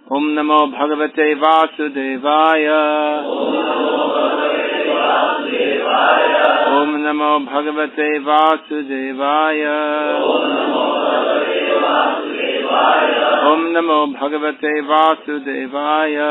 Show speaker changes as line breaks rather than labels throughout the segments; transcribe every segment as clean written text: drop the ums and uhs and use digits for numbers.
Om Namo Bhagavate Vasudevaya. Om Namo Bhagavate Vasudevaya. Om Namo Bhagavate Vasudevaya.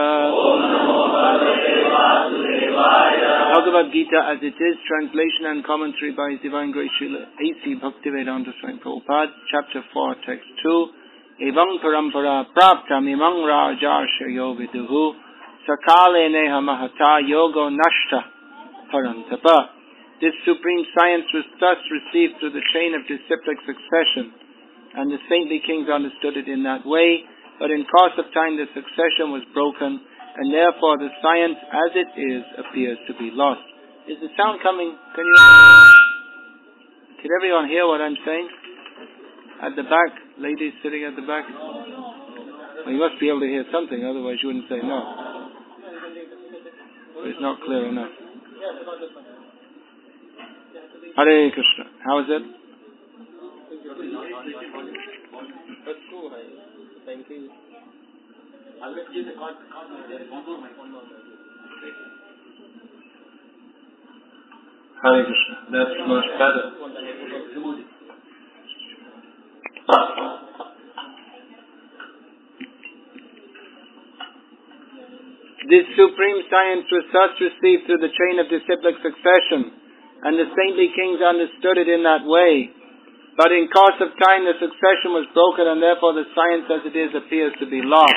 Bhagavad Gita as it is, translation and commentary by His Divine Grace Srila A.C. Bhaktivedanta Swami Prabhupada, Chapter 4, Text 2. Evam parampara praptam imam rajarshayo viduhu sakale neha mahata yogo nashta parantapa. This supreme science was thus received through the chain of disciplic succession, and the saintly kings understood it in that way, but in course of time the succession was broken, and therefore the science as it is appears to be lost. Is the sound coming? Can everyone hear what I'm saying? At the back, ladies sitting at the back. Well, you must be able to hear something, otherwise you wouldn't say no. But it's not clear enough. Hare Krishna. How is it? Hare Krishna. That's much better. This supreme science was thus received through the chain of disciplic succession, and the saintly kings understood it in that way. But in course of time the succession was broken, and therefore the science as it is appears to be lost.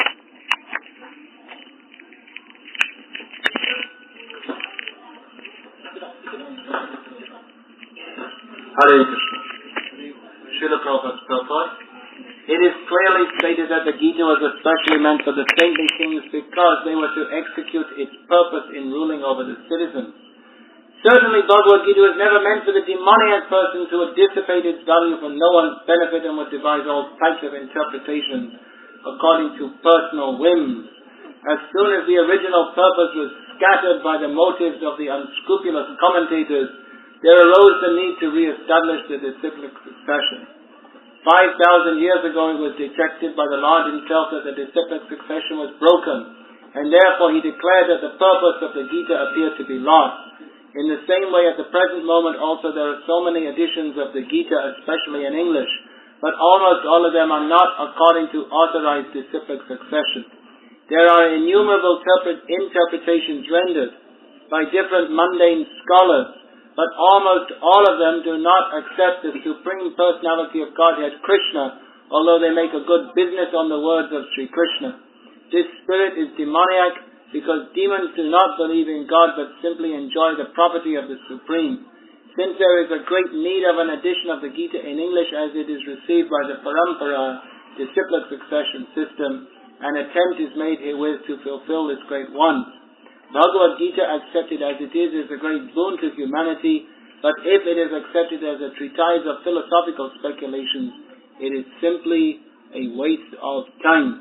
Hare Krishna. Srila Prabhupada's purport. It is clearly stated that the Gita was especially meant for the saintly kings because they were to execute its purpose in ruling over the citizens. Certainly Bhagavad Gita was never meant for the demoniac persons who would dissipate its value for no one's benefit and would devise all types of interpretations according to personal whims. As soon as the original purpose was scattered by the motives of the unscrupulous commentators, there arose the need to re-establish the disciplic succession. 5,000 years ago it was detected by the Lord himself that the disciplic succession was broken, and therefore he declared that the purpose of the Gita appeared to be lost. In the same way, at the present moment also there are so many editions of the Gita, especially in English, but almost all of them are not according to authorized disciplic succession. There are innumerable interpretations rendered by different mundane scholars, but almost all of them do not accept the Supreme Personality of Godhead, Krishna, although they make a good business on the words of Sri Krishna. This spirit is demoniac because demons do not believe in God but simply enjoy the property of the Supreme. Since there is a great need of an edition of the Gita in English as it is received by the Parampara, disciplic succession system, an attempt is made herewith to fulfill this great want. Bhagavad Gita accepted as it is a great boon to humanity, but if it is accepted as a treatise of philosophical speculations, it is simply a waste of time.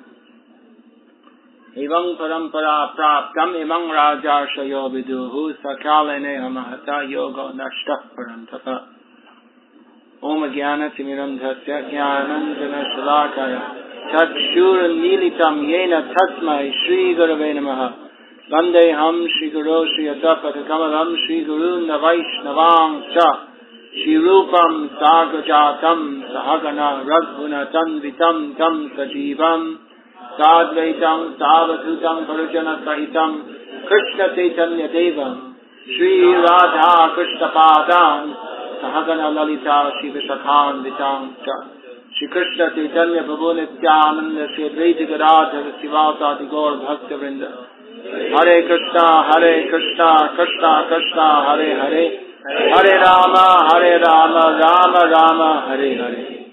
Evam parampara praptam imam rajarshayo viduhu sakale neha mahata yoga nashtah parantapa. Om jnana timiram dhasya jnanam jana shalakaya chakshur nilitam yena tasmai Shri Gurave namaha. Vandeham Shri Guru Shri Adapata Kamalam Shri Guru Navaishnavang Cha Shri Rupam Sagajatam Sahagana Raghunatam Vitam Tam Sajivam Sadvaitam Savadhutam Parujana Sahitam Krishna Chaitanya Devam Shri Radha Krishna Padam Sahagana Lalita Shri Visakhan Vitam Cha Shri Krishna Chaitanya Prabhu Nityananda Shri Advaita Gadadhara Sivasati Gaur Bhakta Vrinda. Hare Krishna, Krishna Krishna, Hare Hare, Hare Rama, Rama Rama, Hare Hare.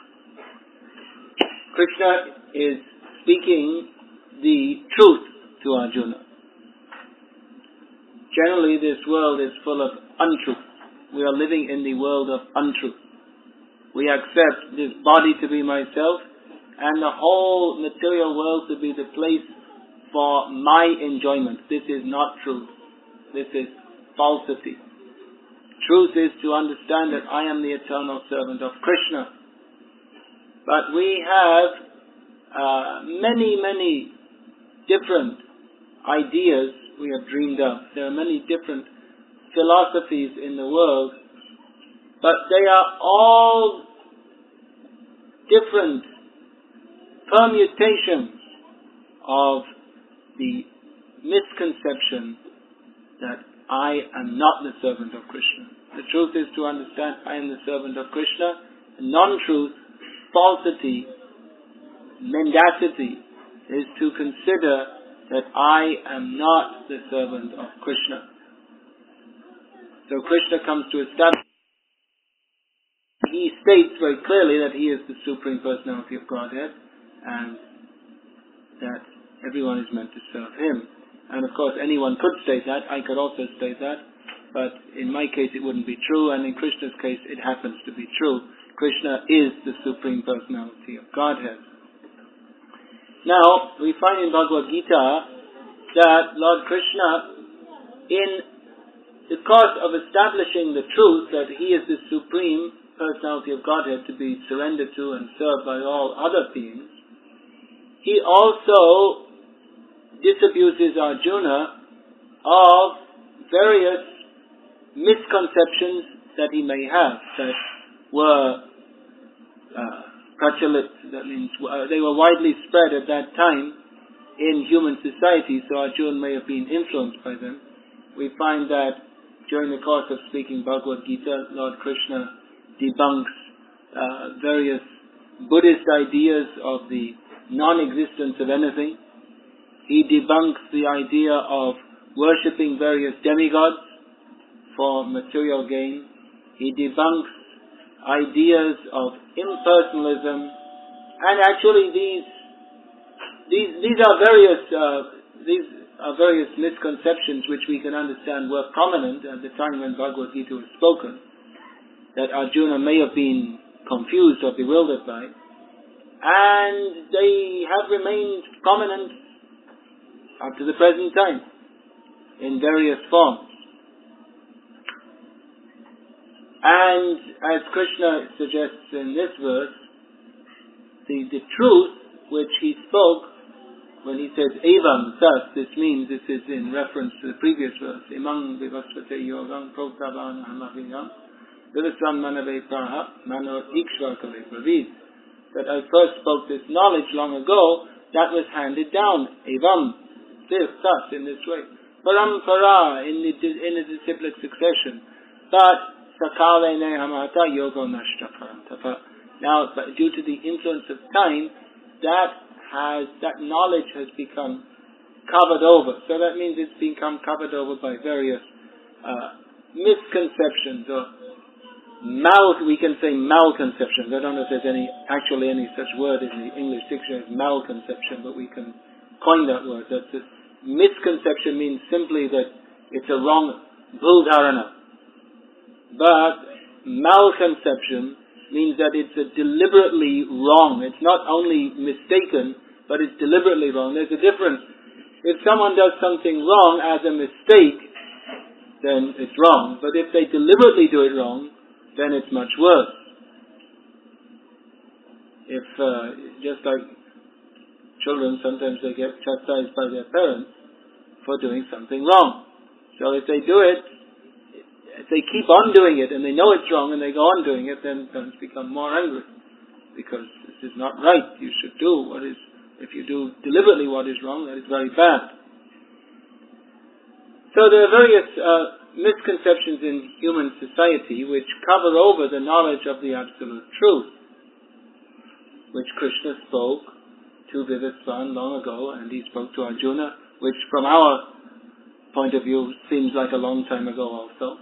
Krishna is speaking the truth to Arjuna. Generally, this world is full of untruth. We are living in the world of untruth. We accept this body to be myself and the whole material world to be the place for my enjoyment. This is not truth. This is falsity. Truth is to understand that I am the eternal servant of Krishna. But we have many different ideas we have dreamed up. There are many different philosophies in the world, but they are all different permutations of the misconception that I am not the servant of Krishna. The truth is to understand I am the servant of Krishna. Non-truth, falsity, mendacity is to consider that I am not the servant of Krishna. So Krishna comes to establish. He states very clearly that he is the Supreme Personality of Godhead and that everyone is meant to serve him. And of course anyone could state that, I could also state that, but in my case it wouldn't be true, and in Krishna's case it happens to be true. Krishna is the Supreme Personality of Godhead. Now, we find in Bhagavad Gita that Lord Krishna, in the course of establishing the truth that he is the Supreme Personality of Godhead to be surrendered to and served by all other beings, he also disabuses Arjuna of various misconceptions that he may have that were prachalit, that means they were widely spread at that time in human society, so Arjuna may have been influenced by them. We find that during the course of speaking Bhagavad Gita, Lord Krishna debunks various Buddhist ideas of the non-existence of anything. He debunks the idea of worshipping various demigods for material gain. He debunks ideas of impersonalism, and actually these are various misconceptions which we can understand were prominent at the time when Bhagavad Gita was spoken, that Arjuna may have been confused or bewildered by, and they have remained prominent up to the present time in various forms. And as Krishna suggests in this verse, the truth which he spoke when he says evam, thus, this means, this is in reference to the previous verse, imang vivaspate yogam proktavan hamaviyam vivisram manave praha mano ikshvarkave pravid, that I first spoke this knowledge long ago, that was handed down, evam, this, thus, in this way, parampara, in the disciplic succession, but sakale nehamata yogo nashta parantapa. Now, but due to the influence of time, that knowledge has become covered over. So that means it's become covered over by various misconceptions or we can say malconceptions. I don't know if there's any such word in the English dictionary as malconception, but we can coin that word. That misconception means simply that it's a wrong bhul dharana. But malconception means that it's deliberately wrong. It's not only mistaken, but it's deliberately wrong. There's a difference. If someone does something wrong as a mistake, then it's wrong. But if they deliberately do it wrong, then it's much worse. If, just like children, sometimes they get chastised by their parents for doing something wrong. So if they do it, if they keep on doing it and they know it's wrong and they go on doing it, then parents become more angry because this is not right. You should do what is, if you do deliberately what is wrong, that is very bad. So there are various misconceptions in human society which cover over the knowledge of the absolute truth, which Krishna spoke to Vivasvan long ago, and he spoke to Arjuna, which from our point of view seems like a long time ago also.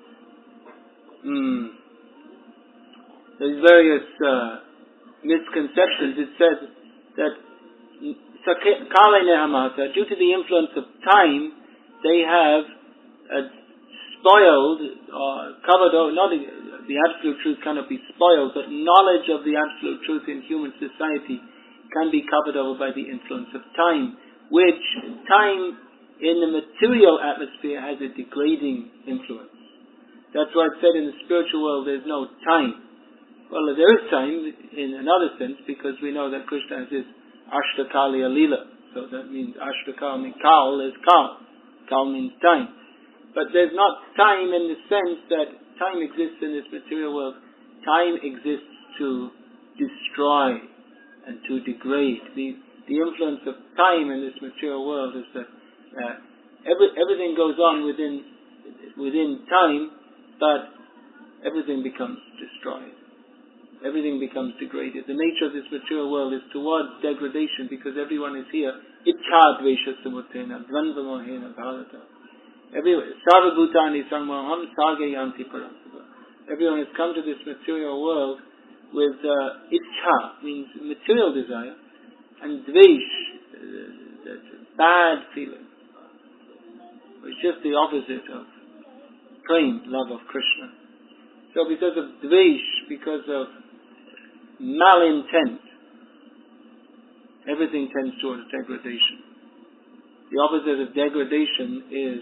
There's various misconceptions. It says that Kale Nehamata, due to the influence of time, they have spoiled or covered over, not the absolute truth cannot be spoiled, but knowledge of the absolute truth in human society can be covered over by the influence of time, which time in the material atmosphere has a degrading influence. That's why it said in the spiritual world there's no time. Well, there is time in another sense, because we know that Krishna has his Ashtakali Alila. So that means Ashtakal means Kal is Kal. Kal means time. But there's not time in the sense that time exists in this material world. Time exists to destroy and to degrade. The influence of time in this material world is that everything goes on within time, but everything becomes destroyed. Everything becomes degraded. The nature of this material world is towards degradation because everyone is here. Ichha dvesha samutena dvandva mohena bharata. Sarva bhutani samaham sage yanti paramsava. Everyone has come to this material world with ichha, means material desire, and dvesh, bad feeling. It's just the opposite of prem, love of Krishna. So because of dvesh, because of malintent, everything tends towards degradation. The opposite of degradation is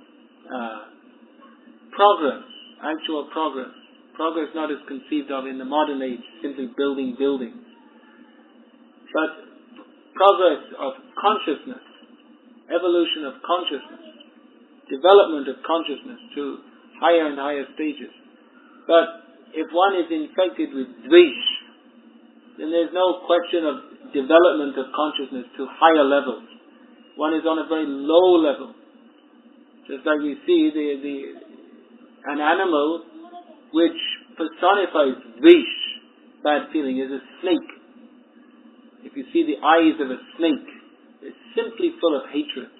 progress, actual progress. Progress not as conceived of in the modern age, simply building buildings, but progress of consciousness, evolution of consciousness, development of consciousness to higher and higher stages. But if one is infected with dvesh, then there's no question of development of consciousness to higher levels. One is on a very low level. Just like we see an animal which personifies dvesh, bad feeling, is a snake. If you see the eyes of a snake, it's simply full of hatred.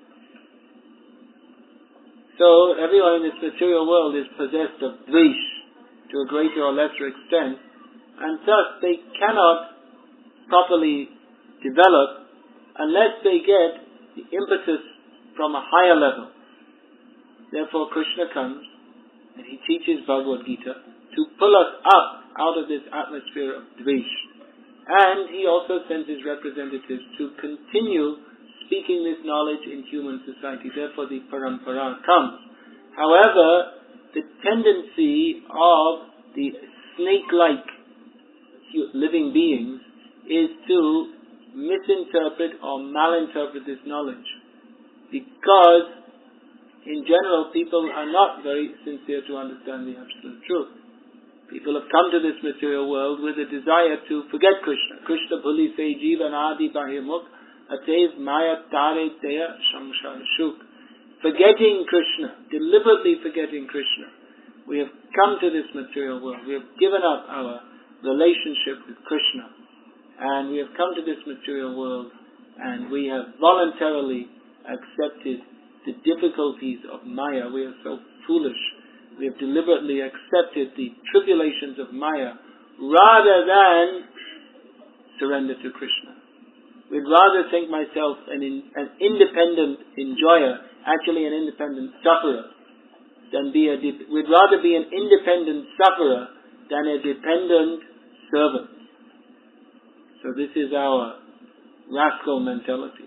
So everyone in this material world is possessed of dvesh to a greater or lesser extent, and thus they cannot properly develop unless they get the impetus from a higher level. Therefore Krishna comes and he teaches Bhagavad Gita to pull us up out of this atmosphere of dvesh. And he also sends his representatives to continue speaking this knowledge in human society. Therefore the parampara comes. However, the tendency of the snake-like living beings is to misinterpret or malinterpret this knowledge. Because, in general, people are not very sincere to understand the absolute truth. People have come to this material world with a desire to forget Krishna. Krishna bhuli se jivan adi bahimuk atev maya tare teya samsara shuk. Forgetting Krishna, deliberately forgetting Krishna. We have come to this material world. We have given up our relationship with Krishna. And we have come to this material world and we have voluntarily accepted the difficulties of Maya. We are so foolish. We have deliberately accepted the tribulations of Maya rather than surrender to Krishna. We'd rather think myself an independent enjoyer, actually an independent sufferer, than we'd rather be an independent sufferer than a dependent servant. So this is our rascal mentality.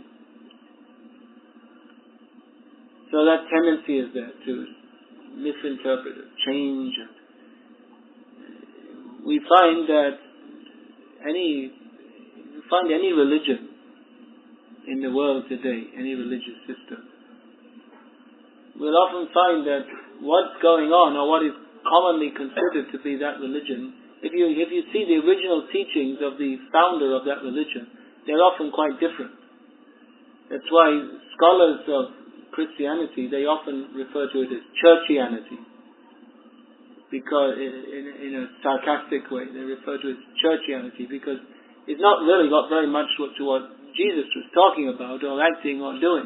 So that tendency is there to misinterpret it, change it. We find that any religion in the world today, any religious system, we'll often find that what's going on, or what is commonly considered to be that religion, if you see the original teachings of the founder of that religion, they're often quite different. That's why scholars of Christianity, they often refer to it as churchianity, because in a sarcastic way, they refer to it as churchianity, because it's not really got very much to what Jesus was talking about, or acting, or doing.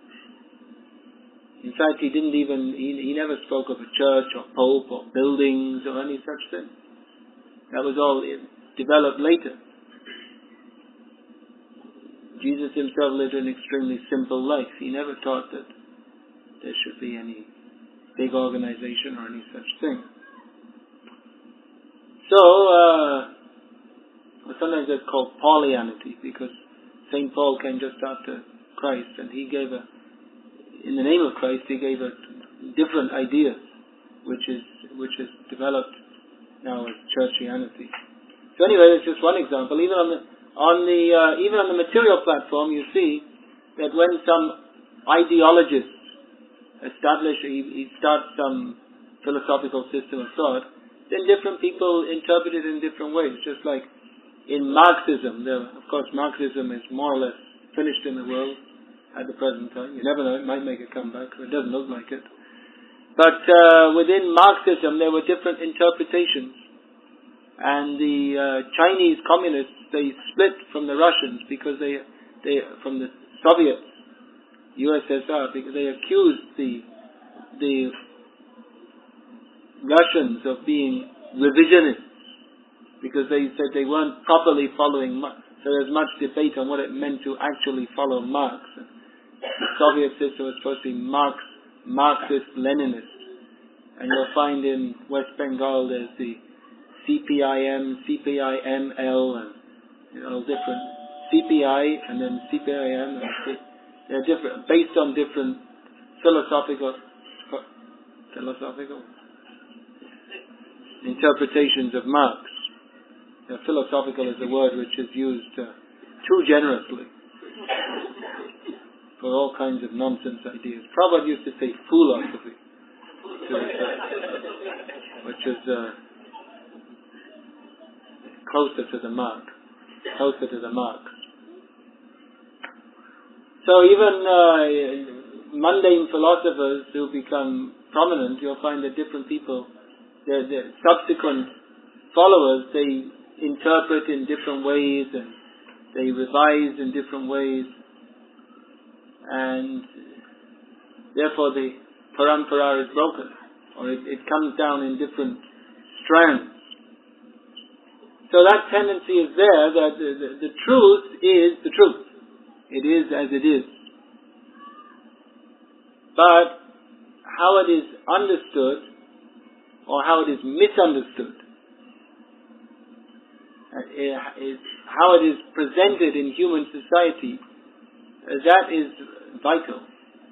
In fact, he never spoke of a church, or pope, or buildings, or any such thing. That was all developed later. Jesus himself lived an extremely simple life. He never taught that there should be any big organization or any such thing. So, sometimes it's called Paulianity, because St. Paul came just after Christ, and he gave in the name of Christ, he gave different ideas, which is developed now as churchianity. So anyway, that's just one example. Even even on the material platform, you see that when some ideologist he starts some philosophical system of thought, then different people interpret it in different ways. Just like in Marxism, of course Marxism is more or less finished in the world at the present time. You never know, it might make a comeback, or it doesn't look like it. But within Marxism there were different interpretations. And the Chinese communists, they split from the Russians because they from the Soviets, USSR, because they accused the Russians of being revisionists, because they said they weren't properly following Marx. So there's much debate on what it meant to actually follow Marx. The Soviet system was supposed to be Marxist-Leninist. And you'll find in West Bengal there's the CPIM, CPIML, and all different. CPI and then CPIM, and they're different, based on different philosophical interpretations of Marx. Philosophical is a word which is used too generously for all kinds of nonsense ideas. Prabhupada used to say philosophy, which is closer to the mark. So even mundane philosophers who become prominent, you'll find that different people, the subsequent followers, they interpret in different ways and they revise in different ways, and therefore the parampara is broken, or it comes down in different strands. So that tendency is there, that the truth is the truth. It is as it is. But how it is understood, or how it is misunderstood, is how it is presented in human society, that is vital.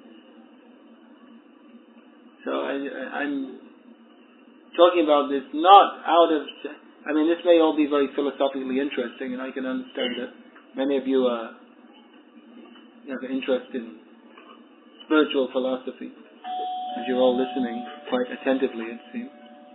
So I'm talking about this not out of... this may all be very philosophically interesting, and I can understand that many of you have an interest in spiritual philosophy, as you're all listening quite attentively, it seems.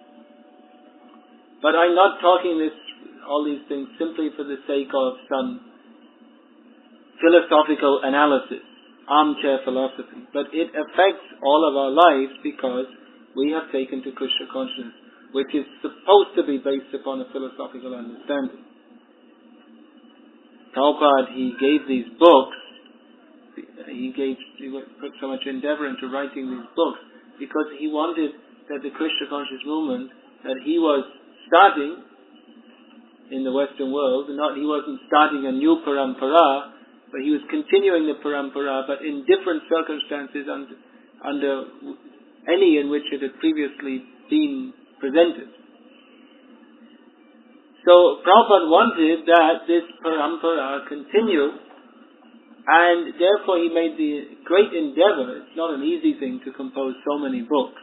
But I'm not talking all these things simply for the sake of some philosophical analysis, armchair philosophy, but it affects all of our lives because we have taken to Krishna consciousness, which is supposed to be based upon a philosophical understanding. Prabhupada, he gave these books, he put so much endeavor into writing these books because he wanted that the Krishna conscious movement that he was starting in the Western world, he wasn't starting a new parampara, but he was continuing the parampara, but in different circumstances under any in which it had previously been presented. So Prabhupada wanted that this parampara continue, and therefore he made the great endeavor. It's not an easy thing to compose so many books,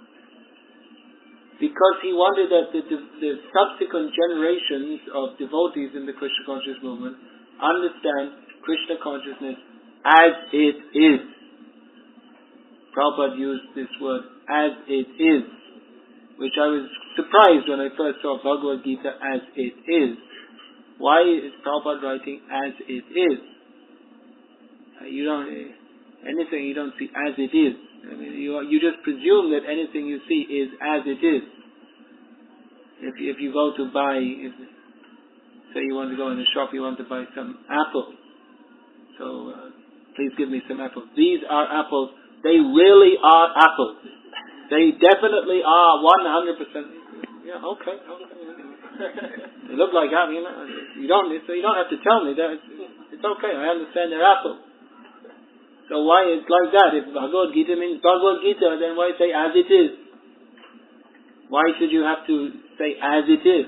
because he wanted that the subsequent generations of devotees in the Krishna conscious movement understand Krishna consciousness as it is. Prabhupada used this word, as it is, which I was surprised when I first saw Bhagavad Gita as it is. Why is Prabhupada writing as it is? You don't see as it is. You just presume that anything you see is as it is. If you go to buy, say you want to go in a shop, you want to buy some apples. So please give me some apples. These are apples. They really are apples. They definitely are 100%. Yeah, okay. They look like apples. You don't have to tell me that. It's okay. I understand they're apples. So why it's like that? If Bhagavad Gita means Bhagavad Gita, then why say as it is? Why should you have to say as it is?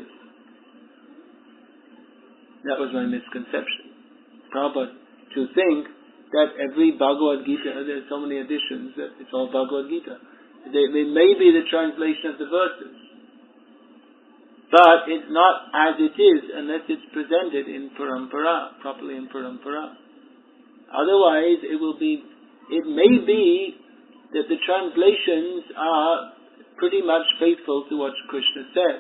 That was my misconception. Prabhupada, to think that every Bhagavad Gita, there's so many editions, that it's all Bhagavad Gita. They may be the translation of the verses. But it's not as it is unless it's presented in parampara, properly in parampara. Otherwise, it may be that the translations are pretty much faithful to what Krishna said.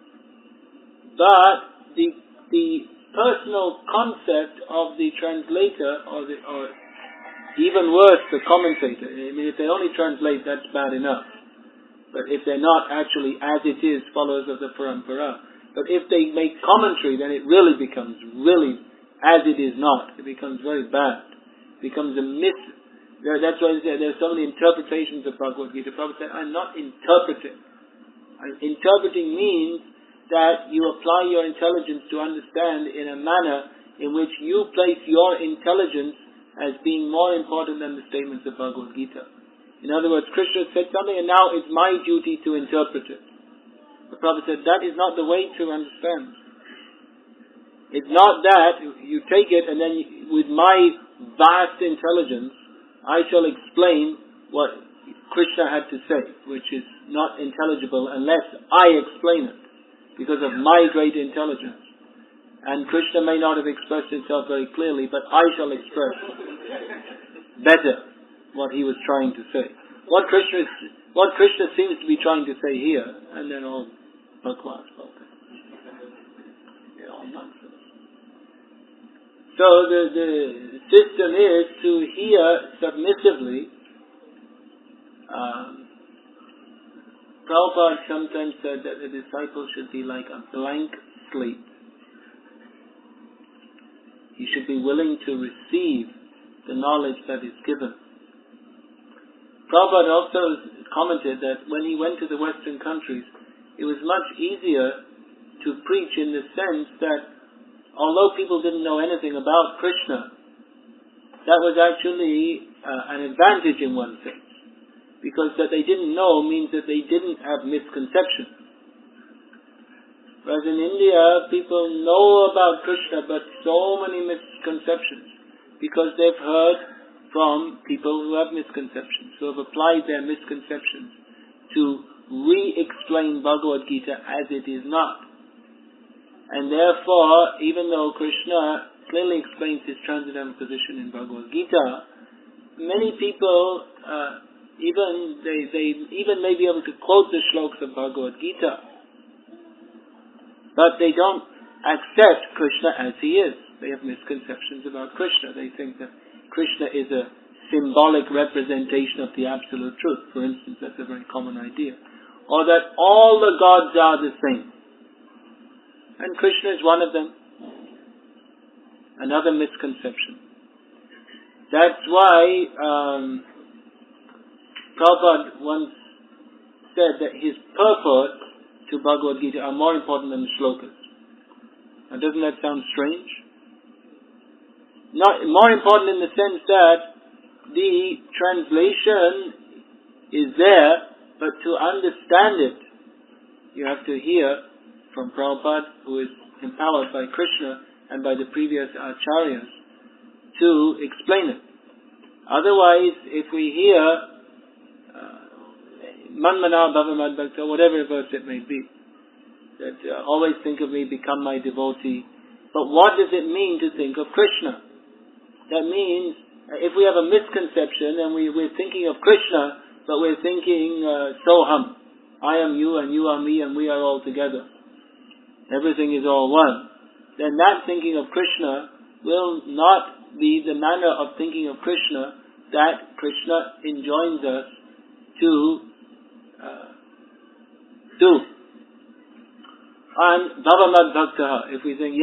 But the personal concept of the translator, or even worse, the commentator, if they only translate, that's bad enough. But if they're not actually as it is followers of the parampara, but if they make commentary, then it really becomes as it is not. It becomes very bad. It becomes a myth. That's why there's so many interpretations of Bhagavad Gita. Prabhupada said, I'm not interpreting. Interpreting means that you apply your intelligence to understand in a manner in which you place your intelligence as being more important than the statements of Bhagavad Gita. In other words, Krishna said something and now it's my duty to interpret it. The Prabhupada said, that is not the way to understand. It's not that you take it and then with my vast intelligence, I shall explain what Krishna had to say, which is not intelligible unless I explain it, because of my great intelligence. And Krishna may not have expressed himself very clearly, but I shall express better what he was trying to say. What Krishna seems to be trying to say here, and then all bhagavad all nonsense. So the system is to hear submissively. Prabhupada sometimes said that the disciple should be like a blank slate. He should be willing to receive the knowledge that is given. Prabhupada also commented that when he went to the Western countries, it was much easier to preach in the sense that although people didn't know anything about Krishna, that was actually an advantage in one sense. Because that they didn't know means that they didn't have misconceptions. Whereas in India, people know about Krishna, but so many misconceptions, because they've heard from people who have misconceptions, who have applied their misconceptions to re-explain Bhagavad Gita as it is not. And therefore, even though Krishna clearly explains his transcendental position in Bhagavad Gita, many people even may be able to quote the shlokas of Bhagavad Gita, but they don't accept Krishna as he is. They have misconceptions about Krishna. They think that Krishna is a symbolic representation of the absolute truth. For instance, that's a very common idea. Or that all the gods are the same. And Krishna is one of them. Another misconception. That's why Prabhupada once said that his purport to Bhagavad Gita are more important than the shlokas. Now, doesn't that sound strange? Not more important in the sense that the translation is there, but to understand it, you have to hear from Prabhupada, who is empowered by Krishna and by the previous acharyas, to explain it. Otherwise, if we hear Manmana Bhavamad Bhakta, whatever verse it may be, that always think of me, become my devotee. But what does it mean to think of Krishna? That means, if we have a misconception and we're thinking of Krishna, but we're thinking, Soham, I am you and you are me and we are all together. Everything is all one. Then that thinking of Krishna will not be the manner of thinking of Krishna that Krishna enjoins us to do. And Bhavamad Bhakta, if we think,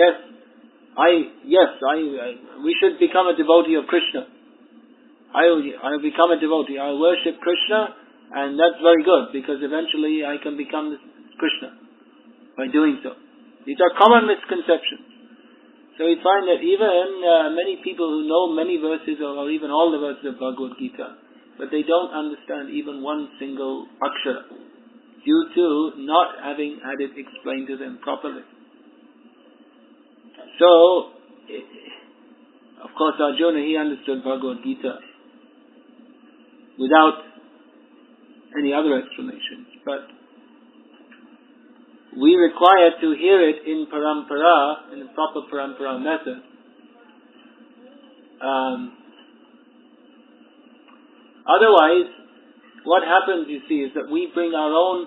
we should become a devotee of Krishna. I'll become a devotee. I worship Krishna, and that's very good, because eventually I can become Krishna by doing so. These are common misconceptions. So we find that even many people who know many verses, or even all the verses of Bhagavad Gita, but they don't understand even one single akshara, due to not having had it explained to them properly. So, of course, Arjuna, he understood Bhagavad Gita without any other explanations. But we require to hear it in parampara, in a proper parampara method. Otherwise, what happens, you see, is that we bring our own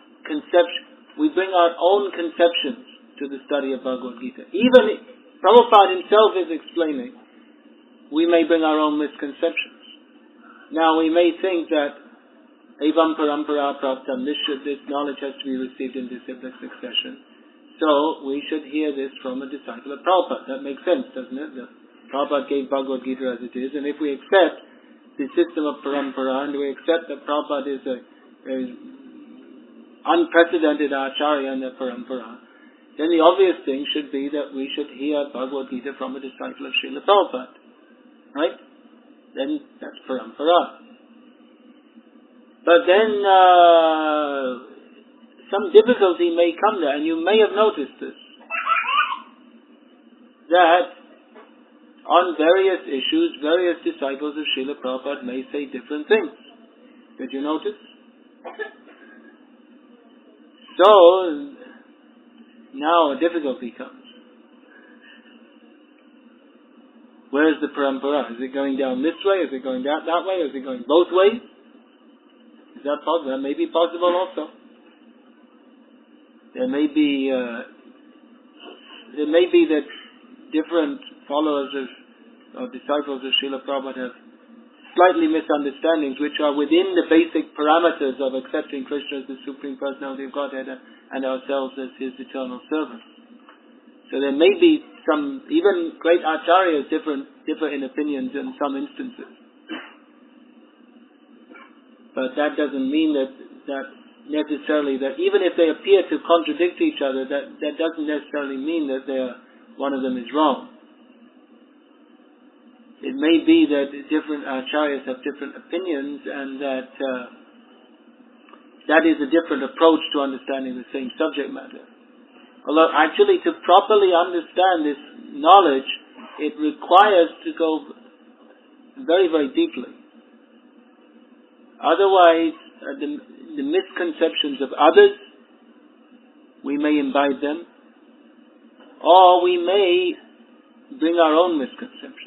conceptions to the study of Bhagavad Gita. Even Prabhupada himself is explaining, we may bring our own misconceptions. Now we may think that evam parampara praptam, this knowledge has to be received in disciplic succession. So we should hear this from a disciple of Prabhupada. That makes sense, doesn't it? That Prabhupada gave Bhagavad Gita as it is, and if we accept the system of parampara, and we accept that Prabhupada is a unprecedented acharya in the parampara, then the obvious thing should be that we should hear Bhagavad Gita from a disciple of Srila Prabhupada. Right? Then that's parampara. But then some difficulty may come there, and you may have noticed this, that on various issues, various disciples of Srila Prabhupada may say different things. Did you notice? So, now a difficulty comes. Where is the parampara? Is it going down this way? Is it going that way? Is it going both ways? Is that possible? That may be possible also. There may be that different followers or disciples of Srila Prabhupada have slightly misunderstandings which are within the basic parameters of accepting Krishna as the Supreme Personality of Godhead and ourselves as His eternal servants. So there may be some, even great acharyas differ in opinions in some instances. But that doesn't mean that necessarily, that even if they appear to contradict each other, that doesn't necessarily mean that one of them is wrong. It may be that different acharyas have different opinions, and that is a different approach to understanding the same subject matter. Although actually to properly understand this knowledge, it requires to go very, very deeply. Otherwise, the misconceptions of others, we may imbibe them, or we may bring our own misconceptions.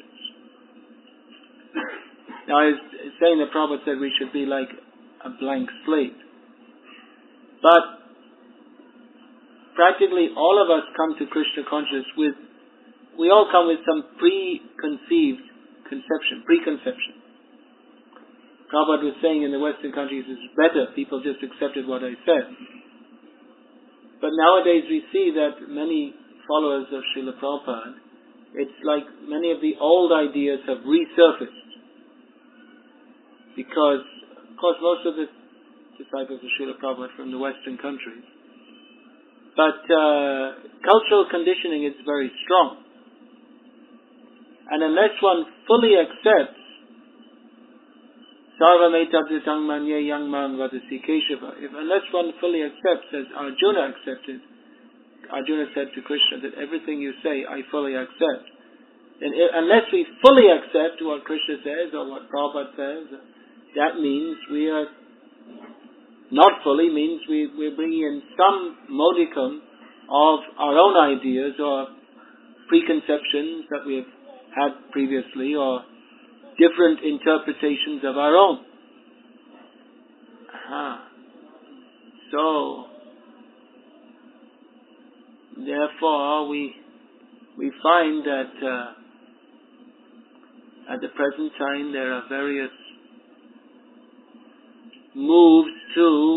Now, I was saying that Prabhupada said we should be like a blank slate. But practically all of us come to Krishna consciousness we all come with some preconceived preconception. Prabhupada was saying in the Western countries it's better, people just accepted what I said. But nowadays we see that many followers of Srila Prabhupada, it's like many of the old ideas have resurfaced. Because, of course, most of the disciples of Srila Prabhupada from the Western countries. But cultural conditioning is very strong. And unless one fully accepts Sarvam etadritang manye yangman vadasi Keshava, unless one fully accepts, as Arjuna accepted, Arjuna said to Krishna that everything you say I fully accept. And unless we fully accept what Krishna says or what Prabhupada says, that means we are not fully, means we're bringing in some modicum of our own ideas or preconceptions that we have had previously or different interpretations of our own. So, therefore, we find that at the present time there are various moves to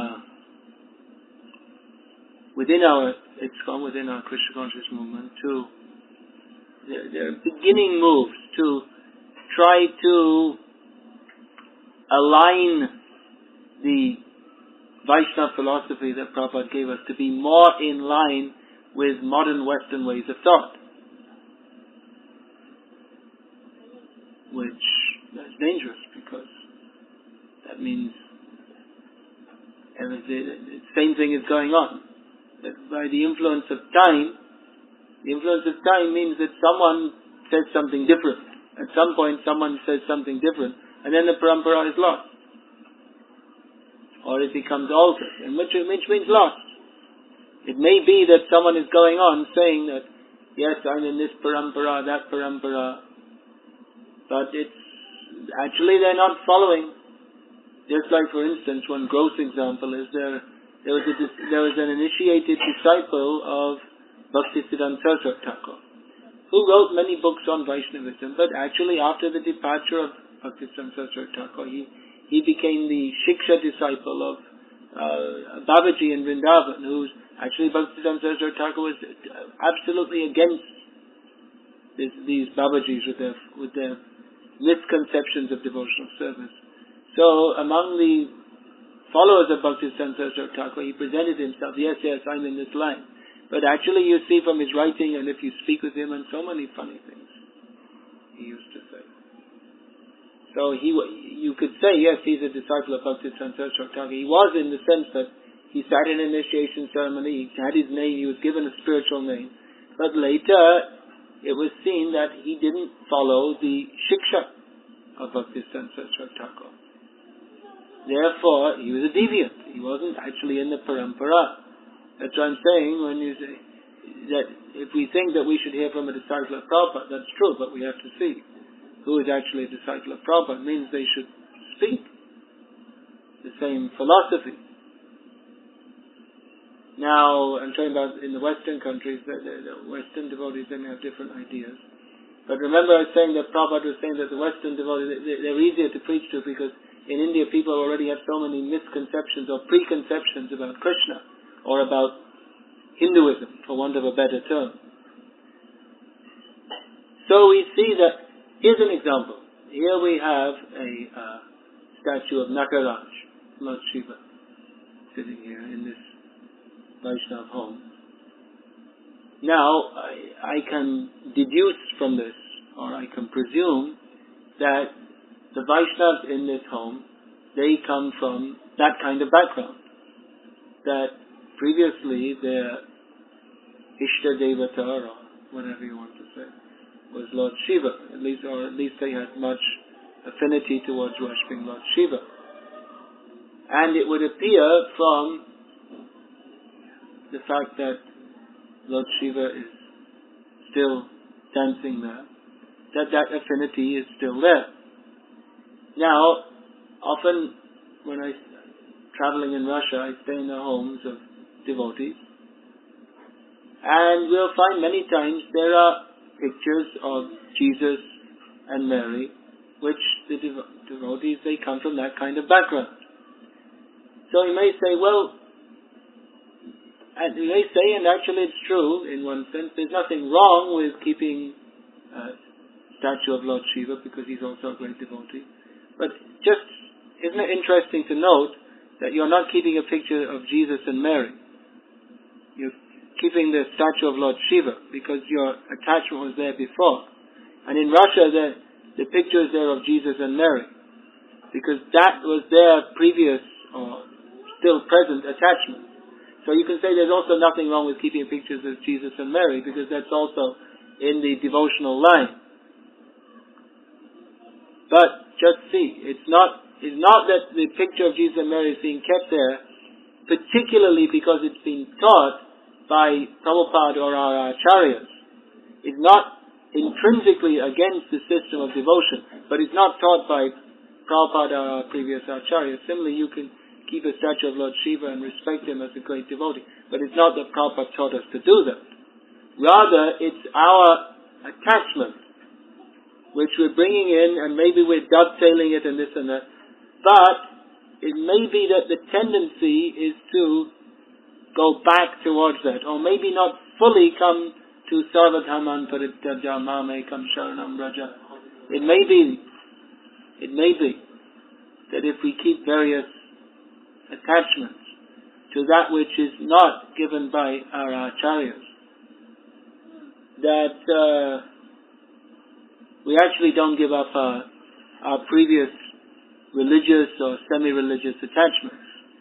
within our ISKCON, within our Krishna conscious movement, there are beginning moves to try to align the Vaishnava philosophy that Prabhupada gave us to be more in line with modern Western ways of thought, which is dangerous because that means the same thing is going on. That by the influence of time means that someone says something different. At some point someone says something different, and then the parampara is lost. Or it becomes altered, and which means lost. It may be that someone is going on saying that, yes, I'm in this parampara, that parampara, but it's actually they're not following. Just like, for instance, one gross example is there was an initiated disciple of Bhaktisiddhanta Saraswati Thakur, who wrote many books on Vaishnavism, but actually after the departure of Bhaktisiddhanta Saraswati Thakur, he became the Shiksha disciple of Babaji in Vrindavan, who's actually Bhaktisiddhanta Saraswati Thakur was absolutely against these Babajis with their misconceptions of devotional service. So among the followers of Bhaktisiddhanta Saraswati Thakur, he presented himself, yes, I'm in this line. But actually you see from his writing, and if you speak with him, and so many funny things he used to say. So you could say, yes, he's a disciple of Bhaktisiddhanta Saraswati Thakur. He was, in the sense that he sat in an initiation ceremony, he had his name, he was given a spiritual name. But later, it was seen that he didn't follow the Shiksha of Bhaktisiddhanta Saraswati Thakur. Therefore, he was a deviant. He wasn't actually in the parampara. That's what I'm saying when you say that if we think that we should hear from a disciple of Prabhupada, that's true, but we have to see who is actually a disciple of Prabhupada. It means they should speak the same philosophy. Now, I'm talking about in the Western countries, the Western devotees, they may have different ideas. But remember I was saying that Prabhupada was saying that the Western devotees, they're easier to preach to because in India people already have so many misconceptions or preconceptions about Krishna or about Hinduism, for want of a better term. So we see that, here's an example. Here we have a statue of Nagaraj, Lord Shiva, sitting here in this Vaishnava home. Now, I can deduce from this, or I can presume, that the Vaishnavas in this home, they come from that kind of background. That previously their Ishta Devata, or whatever you want to say, was Lord Shiva, at least they had much affinity towards worshipping Lord Shiva. And it would appear from the fact that Lord Shiva is still dancing there, that affinity is still there. Now, often when I'm traveling in Russia, I stay in the homes of devotees, and we'll find many times there are pictures of Jesus and Mary, which the devotees, they come from that kind of background. So you may say, well, and you may say, and actually it's true in one sense, there's nothing wrong with keeping a statue of Lord Shiva because he's also a great devotee. But just, isn't it interesting to note that you're not keeping a picture of Jesus and Mary? You're keeping the statue of Lord Shiva because your attachment was there before. And in Russia, the picture is there of Jesus and Mary because that was their previous or still present attachment. So you can say there's also nothing wrong with keeping pictures of Jesus and Mary because that's also in the devotional line. But just see, it's not that the picture of Jesus and Mary is being kept there particularly because it's been taught by Prabhupada or our acharyas. It's not intrinsically against the system of devotion, but it's not taught by Prabhupada or our previous acharyas. Similarly, you can keep a statue of Lord Shiva and respect him as a great devotee. But it's not that Prabhupada taught us to do that. Rather, it's our attachment which we're bringing in, and maybe we're dovetailing it and this and that. But it may be that the tendency is to go back towards that, or maybe not fully come to Sarvadhaman Parityaja Mamekam Sharanam Raja. It may be that if we keep various attachments to that which is not given by our acharyas, that we actually don't give up our previous religious or semi-religious attachments.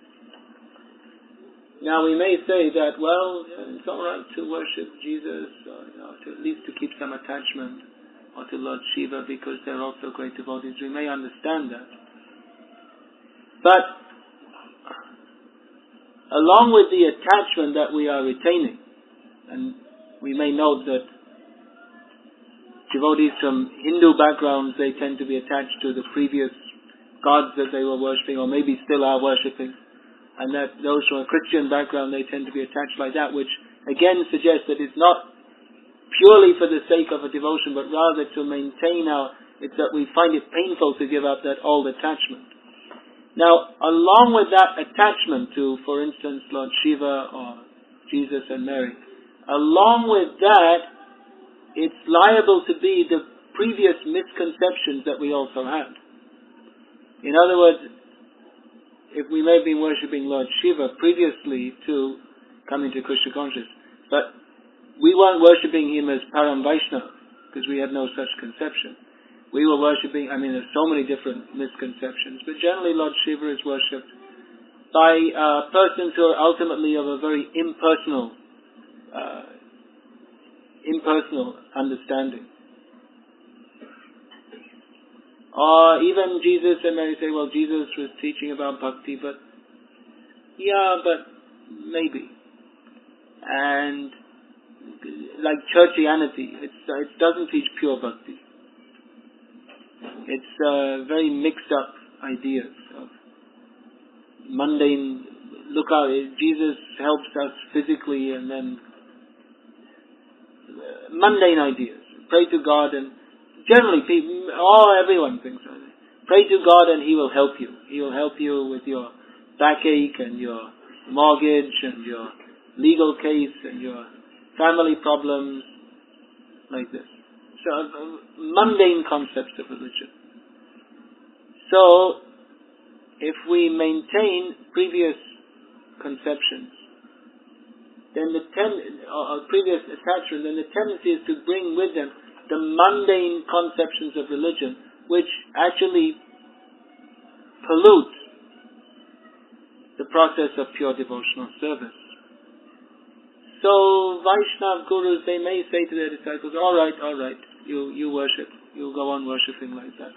Now we may say that, well, it's all right to worship Jesus, or to at least to keep some attachment, or to Lord Shiva because they're also great devotees. We may understand that. But along with the attachment that we are retaining, and we may note that devotees from Hindu backgrounds, they tend to be attached to the previous gods that they were worshipping, or maybe still are worshipping, and that those from a Christian background, they tend to be attached like that, which again suggests that it's not purely for the sake of a devotion, but rather to maintain it's that we find it painful to give up that old attachment. Now, along with that attachment to, for instance, Lord Shiva or Jesus and Mary, along with that, it's liable to be the previous misconceptions that we also had. In other words, if we may have been worshipping Lord Shiva previously to coming to Krishna consciousness, but we weren't worshipping him as Param Vaishnava, because we had no such conception. We were worshipping, there's so many different misconceptions, but generally Lord Shiva is worshipped by persons who are ultimately of a very impersonal understanding. Or even Jesus and Mary say, well, Jesus was teaching about bhakti, but maybe. And like churchianity, it doesn't teach pure bhakti. It's very mixed up ideas of mundane. Look out, Jesus helps us physically, and then mundane ideas. Pray to God, and generally everyone thinks like that. Pray to God and He will help you. He will help you with your backache and your mortgage and your legal case and your family problems, like this. So, mundane concepts of religion. So, if we maintain previous conceptions, then previous attachment, then the tendency is to bring with them the mundane conceptions of religion, which actually pollute the process of pure devotional service. So Vaishnava gurus, they may say to their disciples, all right, you worship, you go on worshipping like that.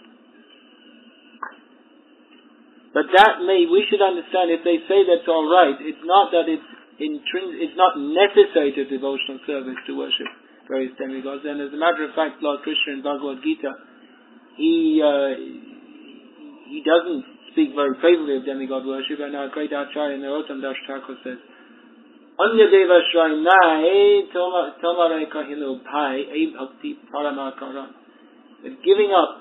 But we should understand, if they say that's all right, it's not that it's not necessary to devotional service to worship various demigods. And as a matter of fact, Lord Krishna in Bhagavad Gita, he doesn't speak very favorably of demigod worship, and our great Acharya Narottam Das Thakur says, Anya Deva Shrainai Tomare Kahilu Bhai A Bhakti Paramakaran. That giving up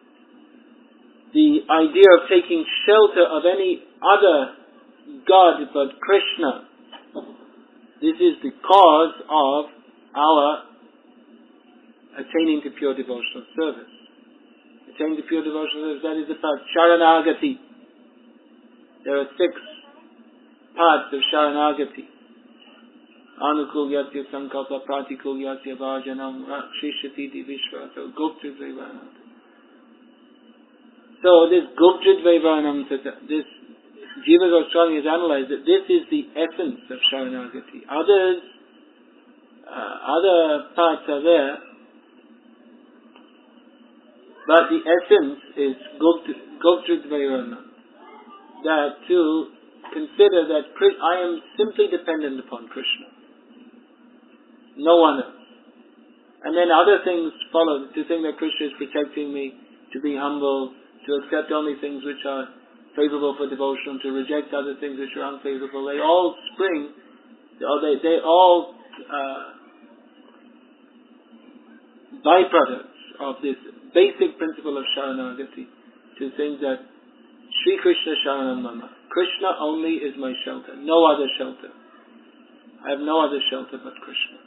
the idea of taking shelter of any other God but Krishna, this is the cause of our attaining to pure devotional service. Attaining to pure devotional service, that is the part, Sharanagati. There are 6 parts of Sharanagati. Anukul Yasya Sankalpa Pratikul Yasya Vajanam Shishati Vishva. So Gupta Dvaivanam. So this Gupta Dvaivanam, this Jiva Goswami has analyzed that this is the essence of Sharanagati. Other parts are there, but the essence is Gupta Dvaivanam. That to consider that I am simply dependent upon Krishna. No one else. And then other things follow, to think that Krishna is protecting me, to be humble, to accept only things which are favorable for devotion, to reject other things which are unfavorable. They all spring, they all byproducts of this basic principle of Sharanagati, to think that Sri Krishna Sharanam Mama, Krishna only is my shelter, no other shelter. I have no other shelter but Krishna.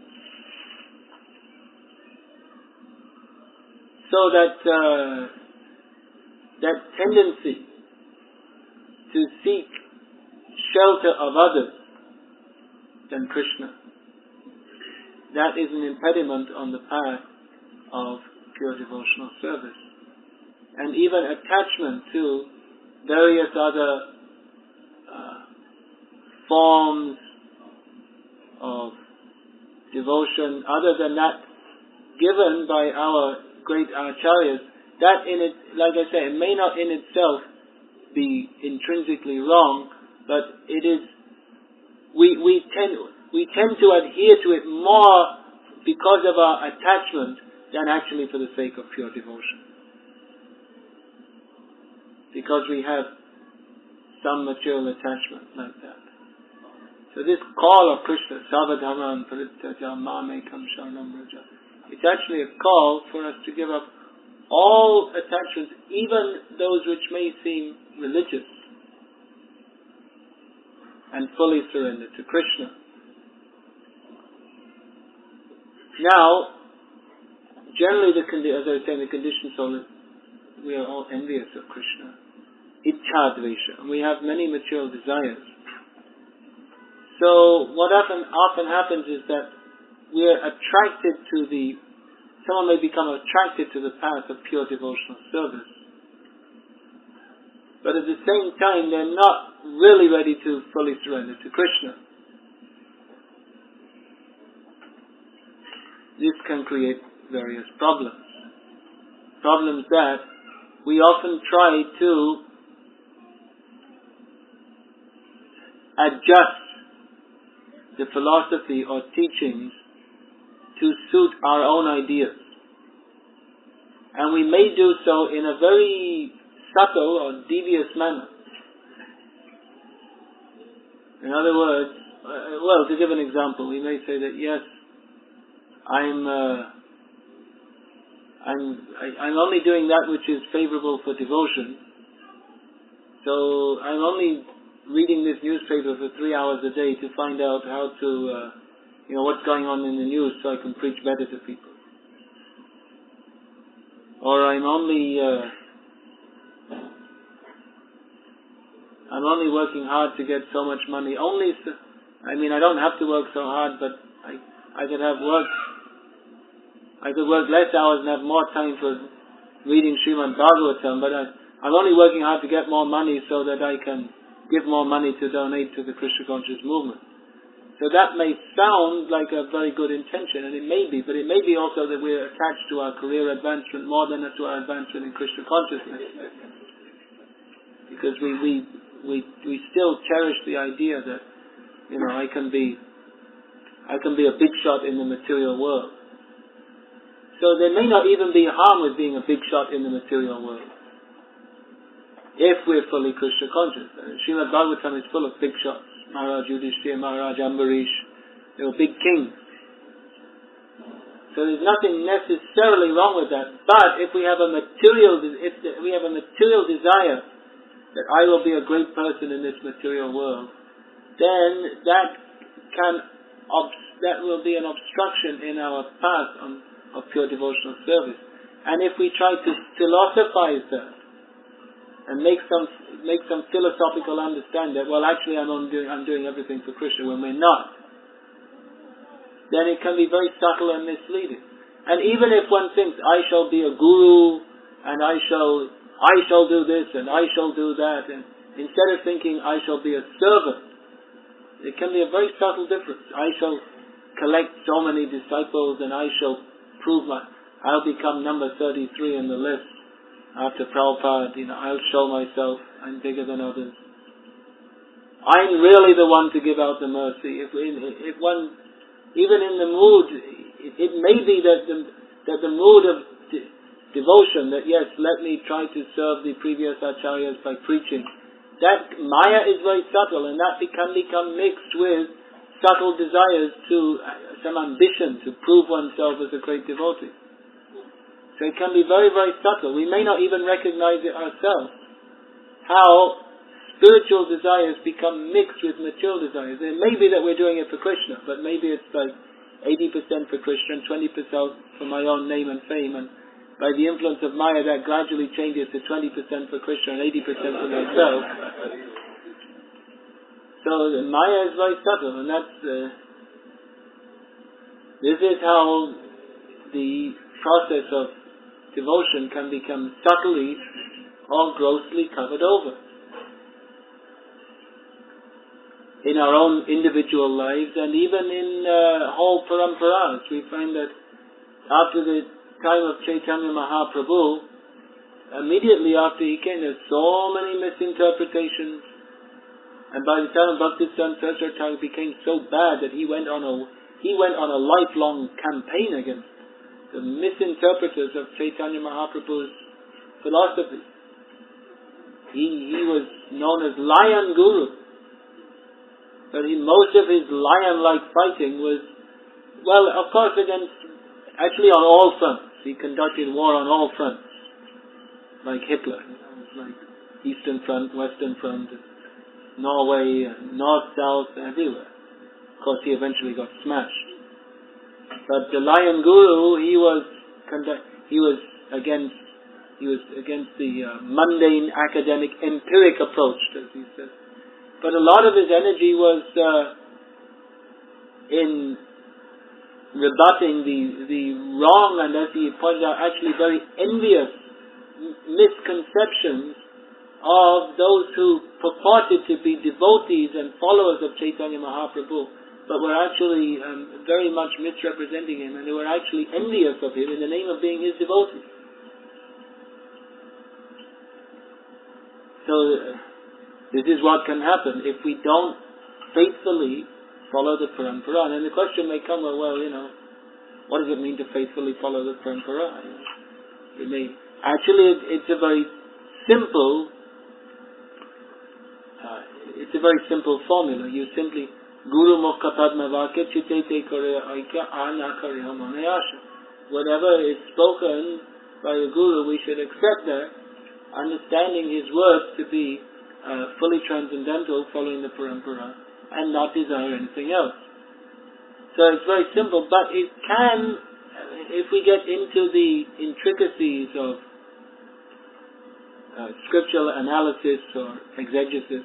So that tendency to seek shelter of others than Krishna, that is an impediment on the path of pure devotional service. And even attachment to various other forms of devotion other than that given by our great acharyas, that in it, like I say, it may not in itself be intrinsically wrong, but it is we tend to adhere to it more because of our attachment than actually for the sake of pure devotion. Because we have some material attachment like that. So this call of Krishna, Savadhaman Parityaja Mamekam Sharanam Raja, it's actually a call for us to give up all attachments, even those which may seem religious, and fully surrender to Krishna. Now, generally, as I was saying, the conditioned soul is, we are all envious of Krishna. Ichha Dvesha. We have many material desires. So, what often happens is that we are attracted to someone may become attracted to the path of pure devotional service. But at the same time, they're not really ready to fully surrender to Krishna. This can create various problems. Problems that we often try to adjust the philosophy or teachings to suit our own ideas. And we may do so in a very subtle or devious manner. In other words, to give an example, we may say that yes, I'm only doing that which is favorable for devotion. So I'm only reading this newspaper for 3 hours a day to find out how to, what's going on in the news so I can preach better to people. Or I'm only working hard to get so much money. I don't have to work so hard, but I could work less hours and have more time for reading Srimad Bhagavatam, but I'm only working hard to get more money so that I can give more money to donate to the Krishna conscious movement. So that may sound like a very good intention, and it may be, but it may be also that we're attached to our career advancement more than to our advancement in Krishna consciousness. Because we still cherish the idea that, I can be a big shot in the material world. So there may not even be harm with being a big shot in the material world, if we're fully Krishna conscious. Srimad Bhagavatam is full of big shots. Maharaj Yudhishthira, Maharaj Ambarish, they were big kings. So there's nothing necessarily wrong with that. But if we have a material desire that I will be a great person in this material world, then that will be an obstruction in our path of pure devotional service. And if we try to philosophize that and make some philosophical understanding that, well, actually I'm doing everything for Krishna, when we're not, then it can be very subtle and misleading. And even if one thinks I shall be a guru and I shall do this and I shall do that, and instead of thinking I shall be a servant, it can be a very subtle difference. I shall collect so many disciples and I shall I'll become number 33 in the list after Prabhupada, I'll show myself I'm bigger than others. I'm really the one to give out the mercy. If one, even in the mood, it may be that the mood of devotion, that yes, let me try to serve the previous acharyas by preaching, that Maya is very subtle, and that can become mixed with subtle desires to some ambition to prove oneself as a great devotee. So it can be very, very subtle. We may not even recognize it ourselves, how spiritual desires become mixed with material desires. It may be that we're doing it for Krishna, but maybe it's like 80% for Krishna and 20% for my own name and fame, and by the influence of Maya that gradually changes to 20% for Krishna and 80% for myself. So Maya is very subtle, and this is how the process of devotion can become subtly or grossly covered over. In our own individual lives and even in whole paramparas, we find that after the time of Chaitanya Mahaprabhu, immediately after he came, there's so many misinterpretations, And by the time Bhaktisiddhanta Saraswati Thakur became so bad that he went on a lifelong campaign against the misinterpreters of Chaitanya Mahaprabhu's philosophy. He was known as Lion Guru. But most of his lion-like fighting was, well, of course, actually on all fronts. He conducted war on all fronts, like Hitler. Like Eastern Front, Western Front, Norway, North, South, everywhere. Of course, he eventually got smashed. But the Lion Guru, he was against the mundane, academic, empiric approach, as he said. But a lot of his energy was in rebutting the wrong and, as he pointed out, actually very envious misconceptions of those who purported to be devotees and followers of Chaitanya Mahaprabhu, but were actually very much misrepresenting him, and they were actually envious of him in the name of being his devotees. So this is what can happen if we don't faithfully follow the parampara. And then the question may come, well, what does it mean to faithfully follow the parampara? It's a very simple formula. You simply Guru Mukha Padma Vakya Chitete Kore Aikya Anya Kariha Manayasha. Whatever is spoken by the Guru, we should accept that, understanding his words to be fully transcendental, following the parampara, and not desire anything else. So it's very simple, but it can, if we get into the intricacies of scriptural analysis or exegesis,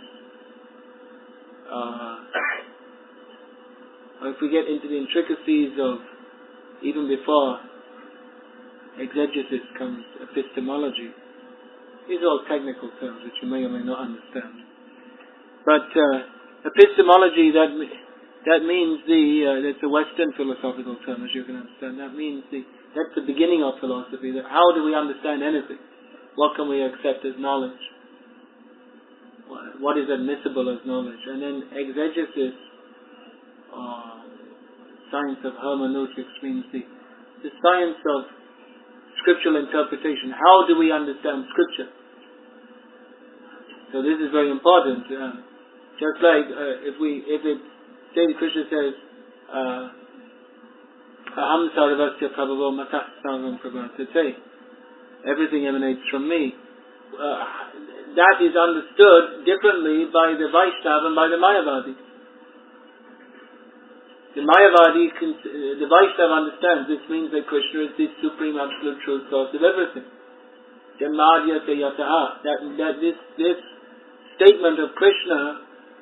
or if we get into the intricacies of, even before exegesis comes epistemology, these are all technical terms which you may or may not understand. But epistemology, that means that's a Western philosophical term, as you can understand. That means that's the beginning of philosophy. That how do we understand anything? What can we accept as knowledge? What is admissible as knowledge? And then exegesis, science of hermeneutics, means the science of scriptural interpretation. How do we understand scripture? So this is very important. Just like Krishna says, Aham sarvasya prabhavo matah sarvam prabhatate. Everything emanates from me. That is understood differently by the Vaishnava and by the Mayavadi. The Vaishnava understands this means that Krishna is the supreme absolute truth source of everything. Janmadhyate yataha. That this statement of Krishna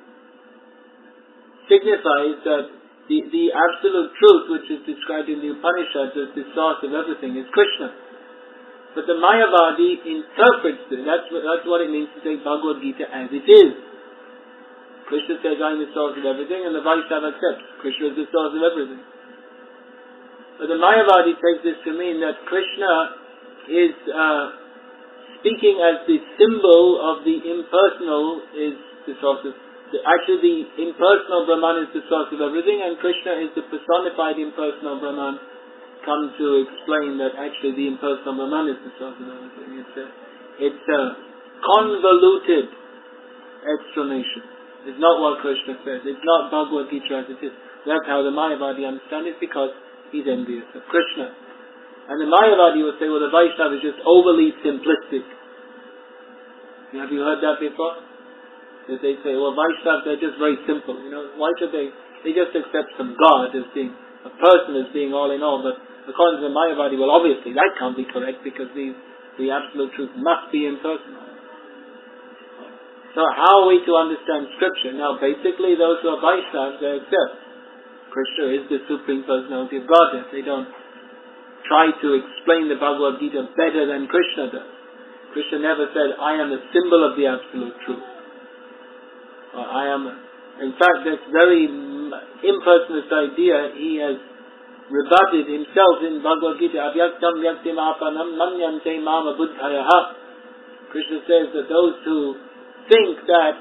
signifies that the absolute truth which is described in the Upanishads as the source of everything is Krishna. But the Mayavadi interprets it. That's what it means to take Bhagavad Gita as it is. Krishna says, I am the source of everything, and the Vaishnava accepts Krishna is the source of everything. But the Mayavadi takes this to mean that Krishna is speaking as the symbol of the impersonal is the source of... Actually, the impersonal Brahman is the source of everything, and Krishna is the personified impersonal Brahman, come to explain that actually the impersonal Brahman is the source of everything. It's a convoluted explanation. It's not what Krishna says. It's not Bhagavad Gita as it is. That's how the Mayavadi understands it, because he's envious of Krishna. And the Mayavadi would say, well, the Vaishnava is just overly simplistic. Have you heard that before? That they say, well, Vaishnavas, they're just very simple. Why should they just accept some God as being, a person as being all in all, but according to the Mayavadi, well, obviously that can't be correct, because the absolute truth must be impersonal. So how are we to understand scripture? Now, basically, those who are Vaishnavas, they accept Krishna is the supreme personality of Godhead. They don't try to explain the Bhagavad Gita better than Krishna does. Krishna never said, I am a symbol of the absolute truth. Or I am... In fact, this very impersonalist idea, he has rebutted himself in Bhagavad Gita. Avyaktam vyaktim apanam manyante mama buddhayaha. Krishna says that those who think that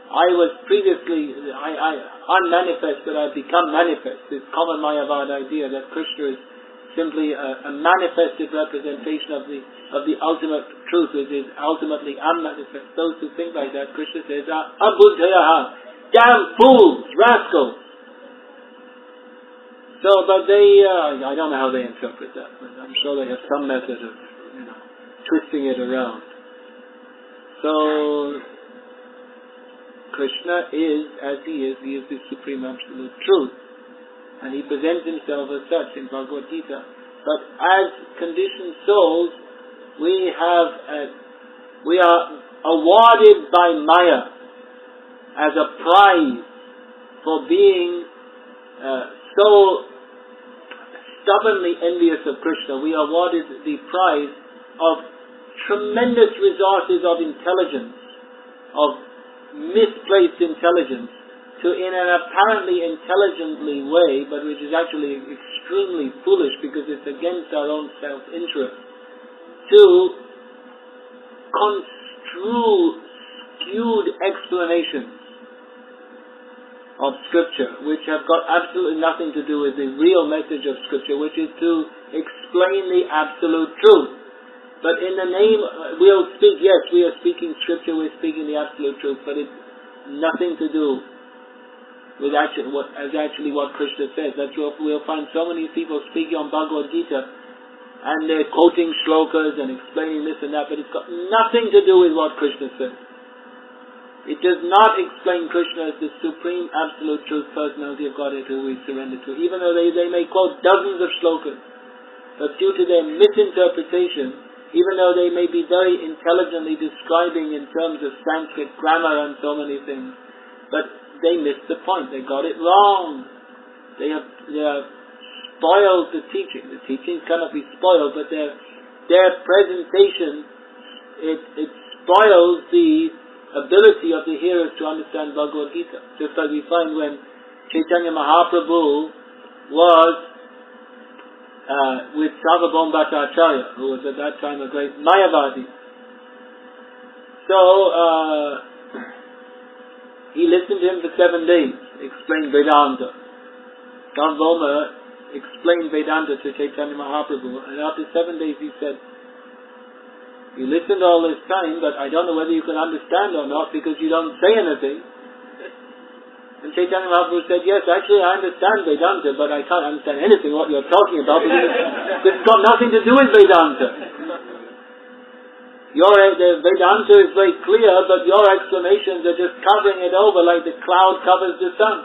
I was previously unmanifest, but I've become manifest. This common Mayavad idea that Krishna is simply a manifested representation of the ultimate truth, which is ultimately unmanifest. Those who think like that, Krishna says, are abuddhayaha, damn fools, rascals. So, but they, I don't know how they interpret that, but I'm sure they have some method of, twisting it around. So, Krishna is, as he is the supreme absolute truth. And he presents himself as such in Bhagavad Gita. But as conditioned souls, we are awarded by Maya as a prize for being so stubbornly envious of Krishna. We are awarded the prize of tremendous resources of intelligence, of misplaced intelligence, to in an apparently intelligently way, but which is actually extremely foolish because it's against our own self-interest, to construe skewed explanations of Scripture, which have got absolutely nothing to do with the real message of Scripture, which is to explain the absolute truth. But in the name, we'll speak, yes, we are speaking Scripture, we're speaking the absolute truth, but it's nothing to do with actually what Krishna says. That's what we'll find so many people speaking on Bhagavad Gita, and they're quoting shlokas and explaining this and that, but it's got nothing to do with what Krishna says. It does not explain Krishna as the supreme absolute truth personality of Godhead who we surrender to, even though they may quote dozens of shlokas. But due to their misinterpretation, even though they may be very intelligently describing in terms of Sanskrit grammar and so many things, but they missed the point. They got it wrong. They have spoiled the teaching. The teaching cannot be spoiled, but their presentation, it spoils the ability of the hearers to understand Bhagavad Gita. Just like we find when Chaitanya Mahaprabhu was with Sarvabhauma Bhattacharya, who was at that time a great Mayavadi. So, he listened to him for 7 days, explained Vedanta. Sarvabhauma explained Vedanta to Chaitanya Mahaprabhu, and after 7 days he said, you listened all this time, but I don't know whether you can understand or not because you don't say anything. And Chaitanya Mahaprabhu said, yes, actually I understand Vedanta, but I can't understand anything what you're talking about because it's got nothing to do with Vedanta. The Vedanta is very clear, but your explanations are just covering it over like the cloud covers the sun.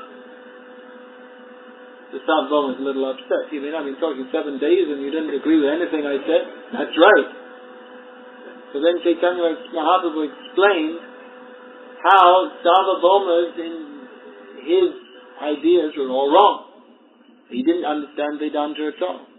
The Sarvabhauma was a little upset. I've been talking 7 days and you didn't agree with anything I said. That's right. So then Chaitanya Mahaprabhu explained how Sarvabhauma's his ideas were all wrong. He didn't understand Vedanta at all.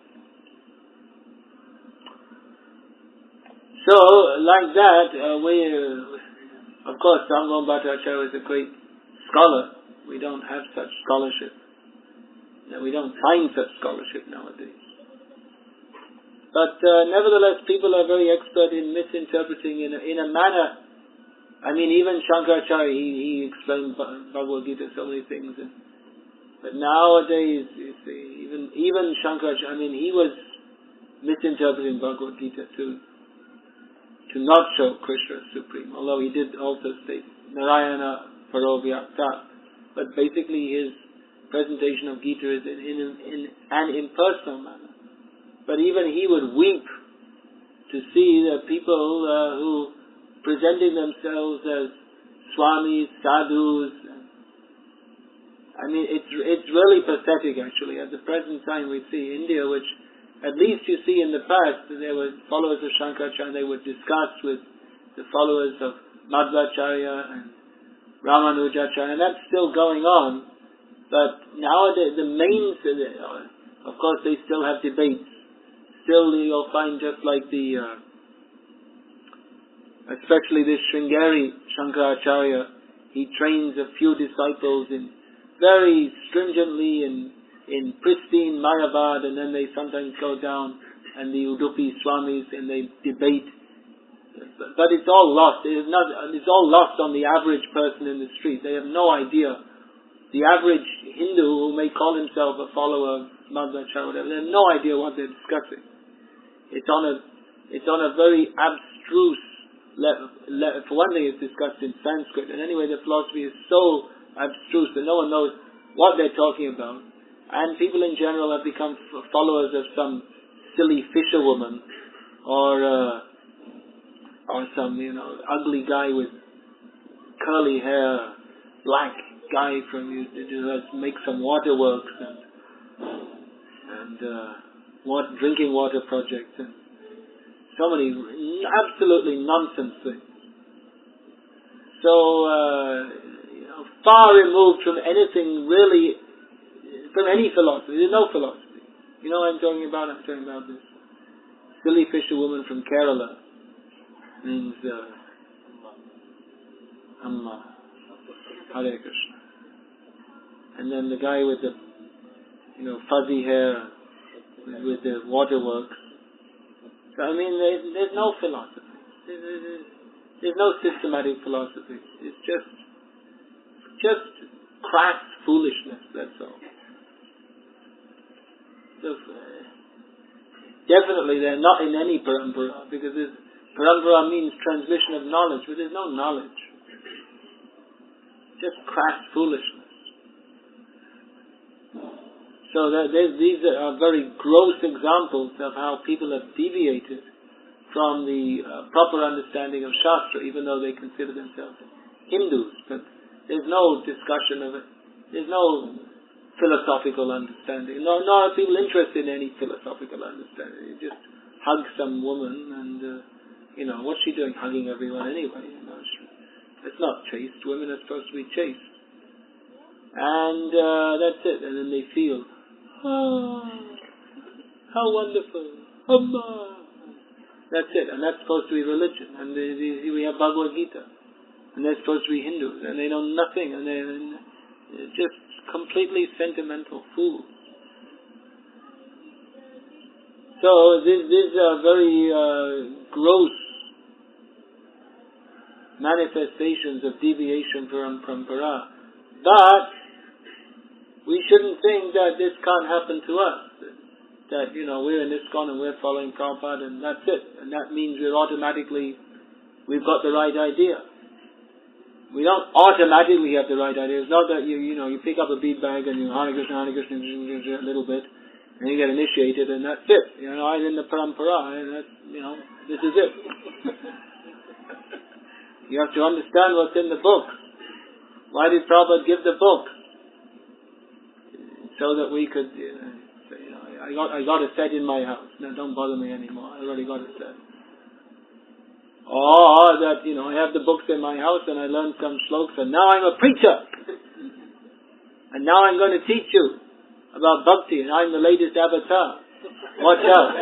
So, like that, of course, Sarvabhauma Bhattacharya is a great scholar. We don't have such scholarship. We don't find such scholarship nowadays. But nevertheless, people are very expert in misinterpreting in a manner. Even Shankaracharya, he explained Bhagavad Gita so many things. But nowadays, you see, even Shankaracharya, he was misinterpreting Bhagavad Gita to not show Krishna as supreme. Although he did also state Narayana Parovyakta. But basically his presentation of Gita is in an impersonal manner. But even he would weep to see the people who presenting themselves as swamis, sadhus. It's really pathetic actually. At the present time we see India, which at least you see in the past, there were followers of Shankaracharya, they would discuss with the followers of Madhvacharya and Ramanujacharya, and that's still going on. But nowadays, of course they still have debates. Still, you'll find just like especially this Sringeri Shankaracharya, he trains a few disciples in very stringently in pristine Mayavad, and then they sometimes go down and the Udupi Swamis and they debate But it's all lost. It's all lost on the average person in the street. They have no idea. The average Hindu who may call himself a follower of Madhva Acharya, whatever, they have no idea what they're discussing. It's on a very abstruse level. For one thing, it's discussed in Sanskrit, and anyway, the philosophy is so abstruse that no one knows what they're talking about. And people in general have become followers of some silly fisherwoman or some ugly guy with curly hair, black guy from who makes some waterworks and drinking water projects and so many absolutely nonsense things. So far removed from anything really, from any philosophy. There's no philosophy. You know what I'm talking about? I'm talking about this silly fisherwoman from Kerala. Means Amma. Hare Krishna. And then the guy with the fuzzy hair with the waterworks. So I mean, there's no philosophy. There's no systematic philosophy. It's just crass foolishness. That's all. So, definitely, they're not in any parampara, because parampara means transmission of knowledge, but there's no knowledge. Just crass foolishness. So these are very gross examples of how people have deviated from the proper understanding of Shastra, even though they consider themselves Hindus. But there's no discussion of it. There's no philosophical understanding. Nor are people interested in any philosophical understanding. You just hug some woman and, what's she doing hugging everyone anyway? It's not chaste. Women are supposed to be chaste. And that's it. And then they feel, oh, how wonderful. Amma. That's it. And that's supposed to be religion. And we have Bhagavad Gita. And they're supposed to be Hindus. And they know nothing. And they're just completely sentimental fools. So these are very gross manifestations of deviation from Para. But we shouldn't think that this can't happen to us. That, we're in ISKCON and we're following Prabhupada and that's it. And that means we've got the right idea. We don't automatically have the right idea. It's not that you pick up a bead bag and you Hare Krishna a little bit and you get initiated and that's it. I'm in the parampara and that's, this is it. You have to understand what's in the book. Why did Prabhupada give the book? So that we could, I got a set in my house. Now don't bother me anymore. I already got a set. Or that, I have the books in my house and I learned some slokas and now I'm a preacher. And now I'm going to teach you about bhakti and I'm the latest avatar. Watch out.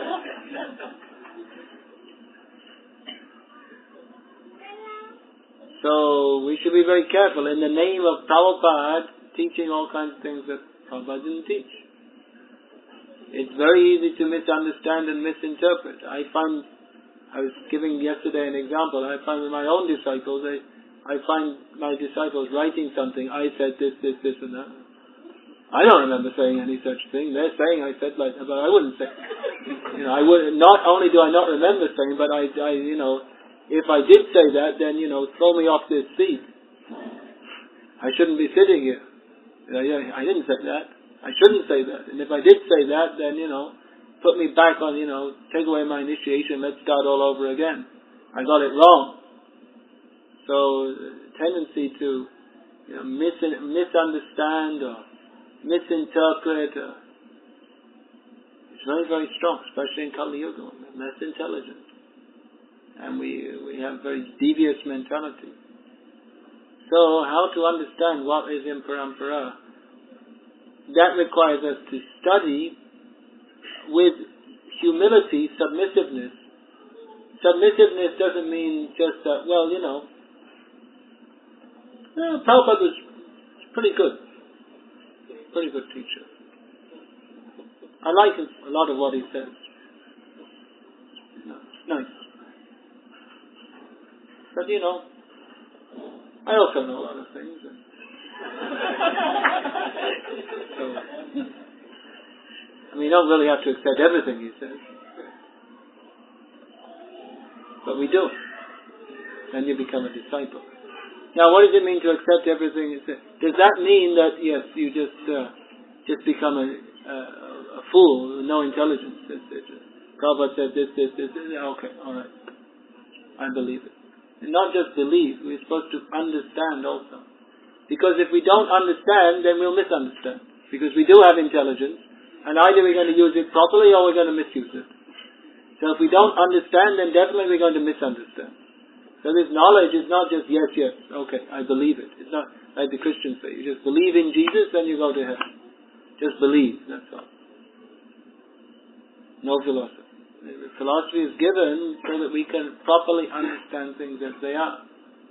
So we should be very careful in the name of Prabhupada teaching all kinds of things that Prabhupada didn't teach. It's very easy to misunderstand and misinterpret. I was giving yesterday an example. I find with my own disciples, I find my disciples writing something. I said this, and that. I don't remember saying any such thing. They're saying I said like that, but I wouldn't say. I would. Not only do I not remember saying, but I if I did say that, then throw me off this seat. I shouldn't be sitting here. I didn't say that. I shouldn't say that. And if I did say that, then put me back on, take away my initiation, let's start all over again. I got it wrong. So, tendency to, misunderstand or misinterpret, it's very, very strong, especially in Kali Yuga. We're less intelligent. And we have very devious mentality. So, how to understand what is in parampara? That requires us to study with humility, submissiveness. Submissiveness doesn't mean just that, Prabhupada was pretty good. Pretty good teacher. I like a lot of what he says. It's nice. But I also know a lot of things. So, you don't really have to accept everything he says. But we do. Then you become a disciple. Now, what does it mean to accept everything? Does that mean that, yes, you just become a fool with no intelligence? Prabhupada said this. Okay, alright. I believe it. And not just believe, we're supposed to understand also. Because if we don't understand, then we'll misunderstand. Because we do have intelligence, and either we're going to use it properly or we're going to misuse it. So if we don't understand, then definitely we're going to misunderstand. So this knowledge is not just yes, okay, I believe it. It's not like the Christians say. You just believe in Jesus, then you go to heaven. Just believe, that's all. No philosophy. The philosophy is given so that we can properly understand things as they are.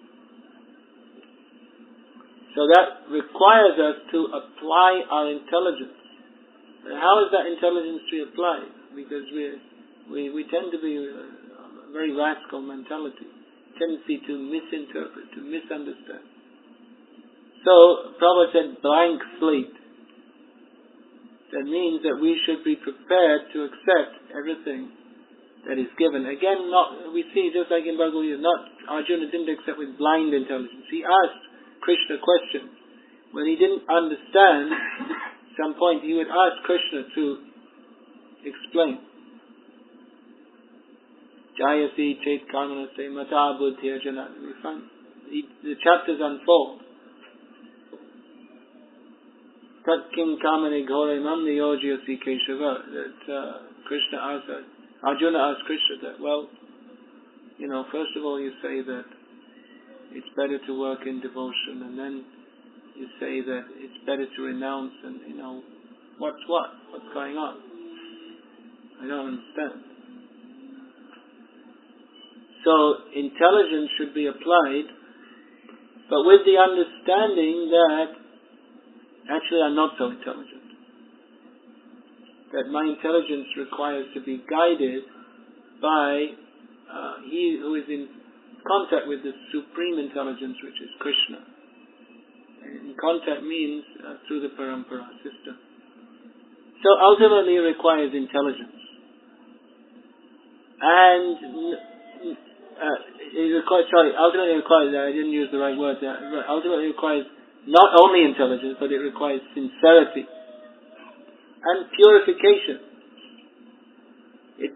So that requires us to apply our intelligence. And how is that intelligence to be applied? Because we tend to be a very rascal mentality, tendency to misinterpret, to misunderstand. So Prabhupada said blank slate. That means that we should be prepared to accept everything that is given. Again, we see just like in Bhagavad Gita, Arjuna didn't accept with blind intelligence. He asked Krishna questions. When he didn't understand, at some point he would ask Krishna to explain. Jayasi chet karmanase mata buddhya jana. We find the chapters unfold. Tat kim kamane ghore mam niyojyasi keshava. That Krishna asked that. Arjuna asked Krishna that, first of all you say that it's better to work in devotion, and then you say that it's better to renounce, and what's going on? I don't understand. So intelligence should be applied, but with the understanding that actually I'm not so intelligent. That my intelligence requires to be guided by he who is in contact with the supreme intelligence, which is Krishna. And contact means through the parampara system. So ultimately it requires intelligence. And ultimately it requires, I didn't use the right word there, ultimately it requires not only intelligence, but it requires sincerity and purification. It's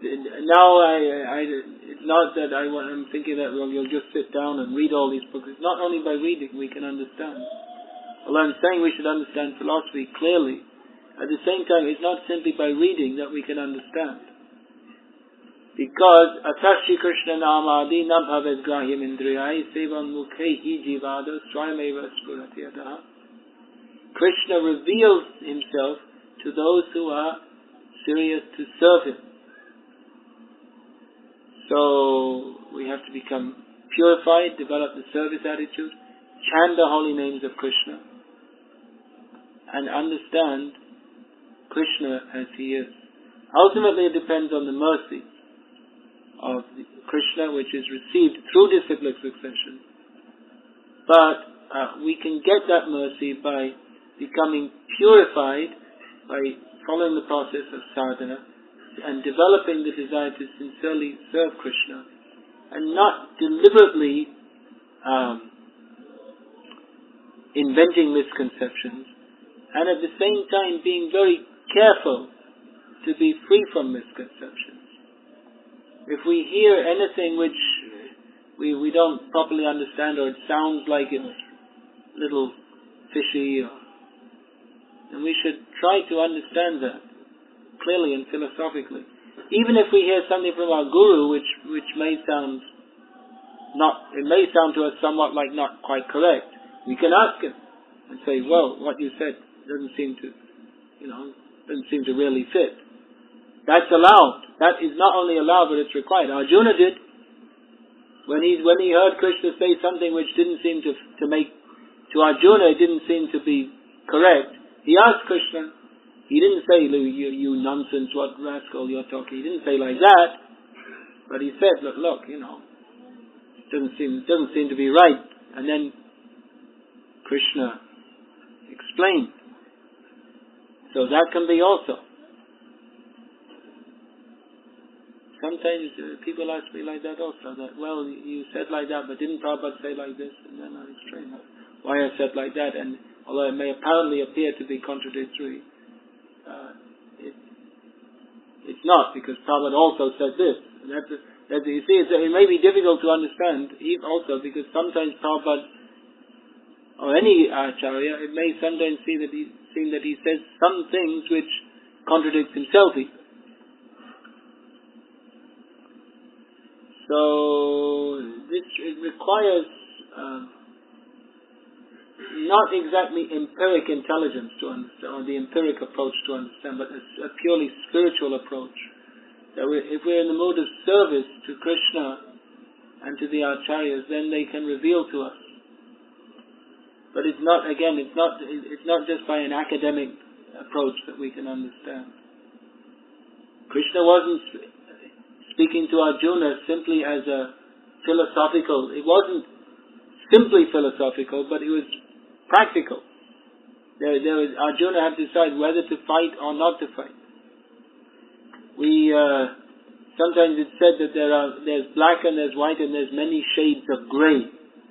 not that I'm thinking that you'll just sit down and read all these books. It's not only by reading we can understand. Although I'm saying we should understand philosophy clearly, at the same time it's not simply by reading that we can understand. Because Atashi Krishna Namadi na bhavet grahyam indriyai sevam mukhehi jivada swayameva spuratiyadaha. Krishna reveals himself to those who are serious to serve him. So we have to become purified, develop the service attitude, chant the holy names of Krishna, and understand Krishna as he is. Ultimately it depends on the mercy of Krishna, which is received through disciplic succession. But we can get that mercy by becoming purified, by following the process of sadhana and developing the desire to sincerely serve Krishna, and not deliberately inventing misconceptions, and at the same time being very careful to be free from misconceptions. If we hear anything which we don't properly understand, or it sounds like it's a little fishy, then we should try to understand that clearly and philosophically. Even if we hear something from our guru which may sound to us somewhat like not quite correct, we can ask him and say, well, what you said doesn't seem to really fit. That's allowed. That is not only allowed, but it's required. Arjuna did. When he heard Krishna say something which didn't seem to make, to Arjuna it didn't seem to be correct, he asked Krishna. He didn't say, you nonsense, what rascal you're talking. He didn't say like that. But he said, look, doesn't seem to be right. And then Krishna explained. So that can be also. Sometimes people ask me like that also, that, well, you said like that, but didn't Prabhupada say like this? And then I explain why I said like that, and although it may apparently appear to be contradictory, it's not, because Prabhupada also said this. And you see, it may be difficult to understand, also because sometimes Prabhupada, or any Acharya, it may sometimes seem that he says some things which contradict himself even. So it requires not exactly empiric intelligence to understand, or the empiric approach to understand, but a purely spiritual approach. That if we're in the mood of service to Krishna and to the Acharyas, then they can reveal to us. But it's not just by an academic approach that we can understand. Krishna wasn't speaking to Arjuna simply as a philosophical. It wasn't simply philosophical, but it was practical. Arjuna had to decide whether to fight or not to fight. Sometimes it's said that there's black and there's white and there's many shades of grey.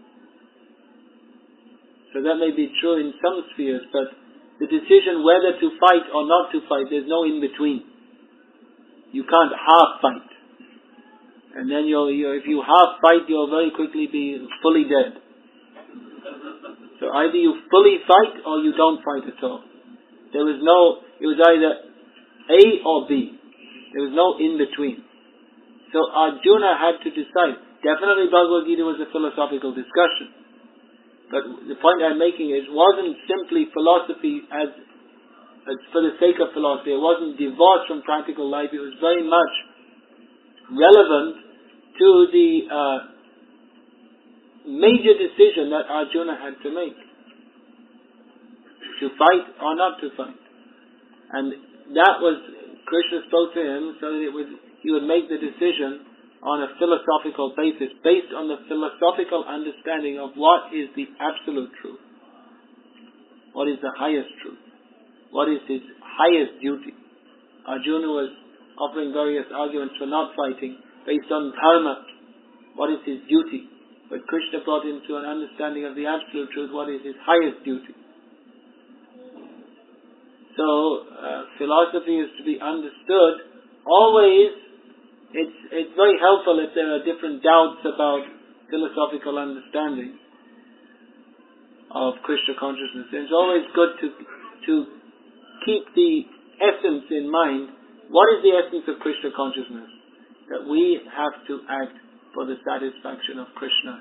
So that may be true in some spheres, but the decision whether to fight or not to fight, there's no in between. You can't half fight. And then if you half fight, you'll very quickly be fully dead. So either you fully fight or you don't fight at all. It was either A or B. There was no in between. So Arjuna had to decide. Definitely Bhagavad Gita was a philosophical discussion. But the point I'm making is, it wasn't simply philosophy as for the sake of philosophy. It wasn't divorced from practical life. It was very much relevant to the major decision that Arjuna had to make. To fight or not to fight. And that was, Krishna spoke to him so that he would make the decision on a philosophical basis, based on the philosophical understanding of what is the absolute truth. What is the highest truth? What is his highest duty? Arjuna was offering various arguments for not fighting based on dharma. What is his duty? But Krishna brought him to an understanding of the absolute truth. What is his highest duty? So philosophy is to be understood. Always, it's very helpful if there are different doubts about philosophical understanding of Krishna consciousness. It's always good to keep the essence in mind. What is the essence of Krishna consciousness? That we have to act for the satisfaction of Krishna.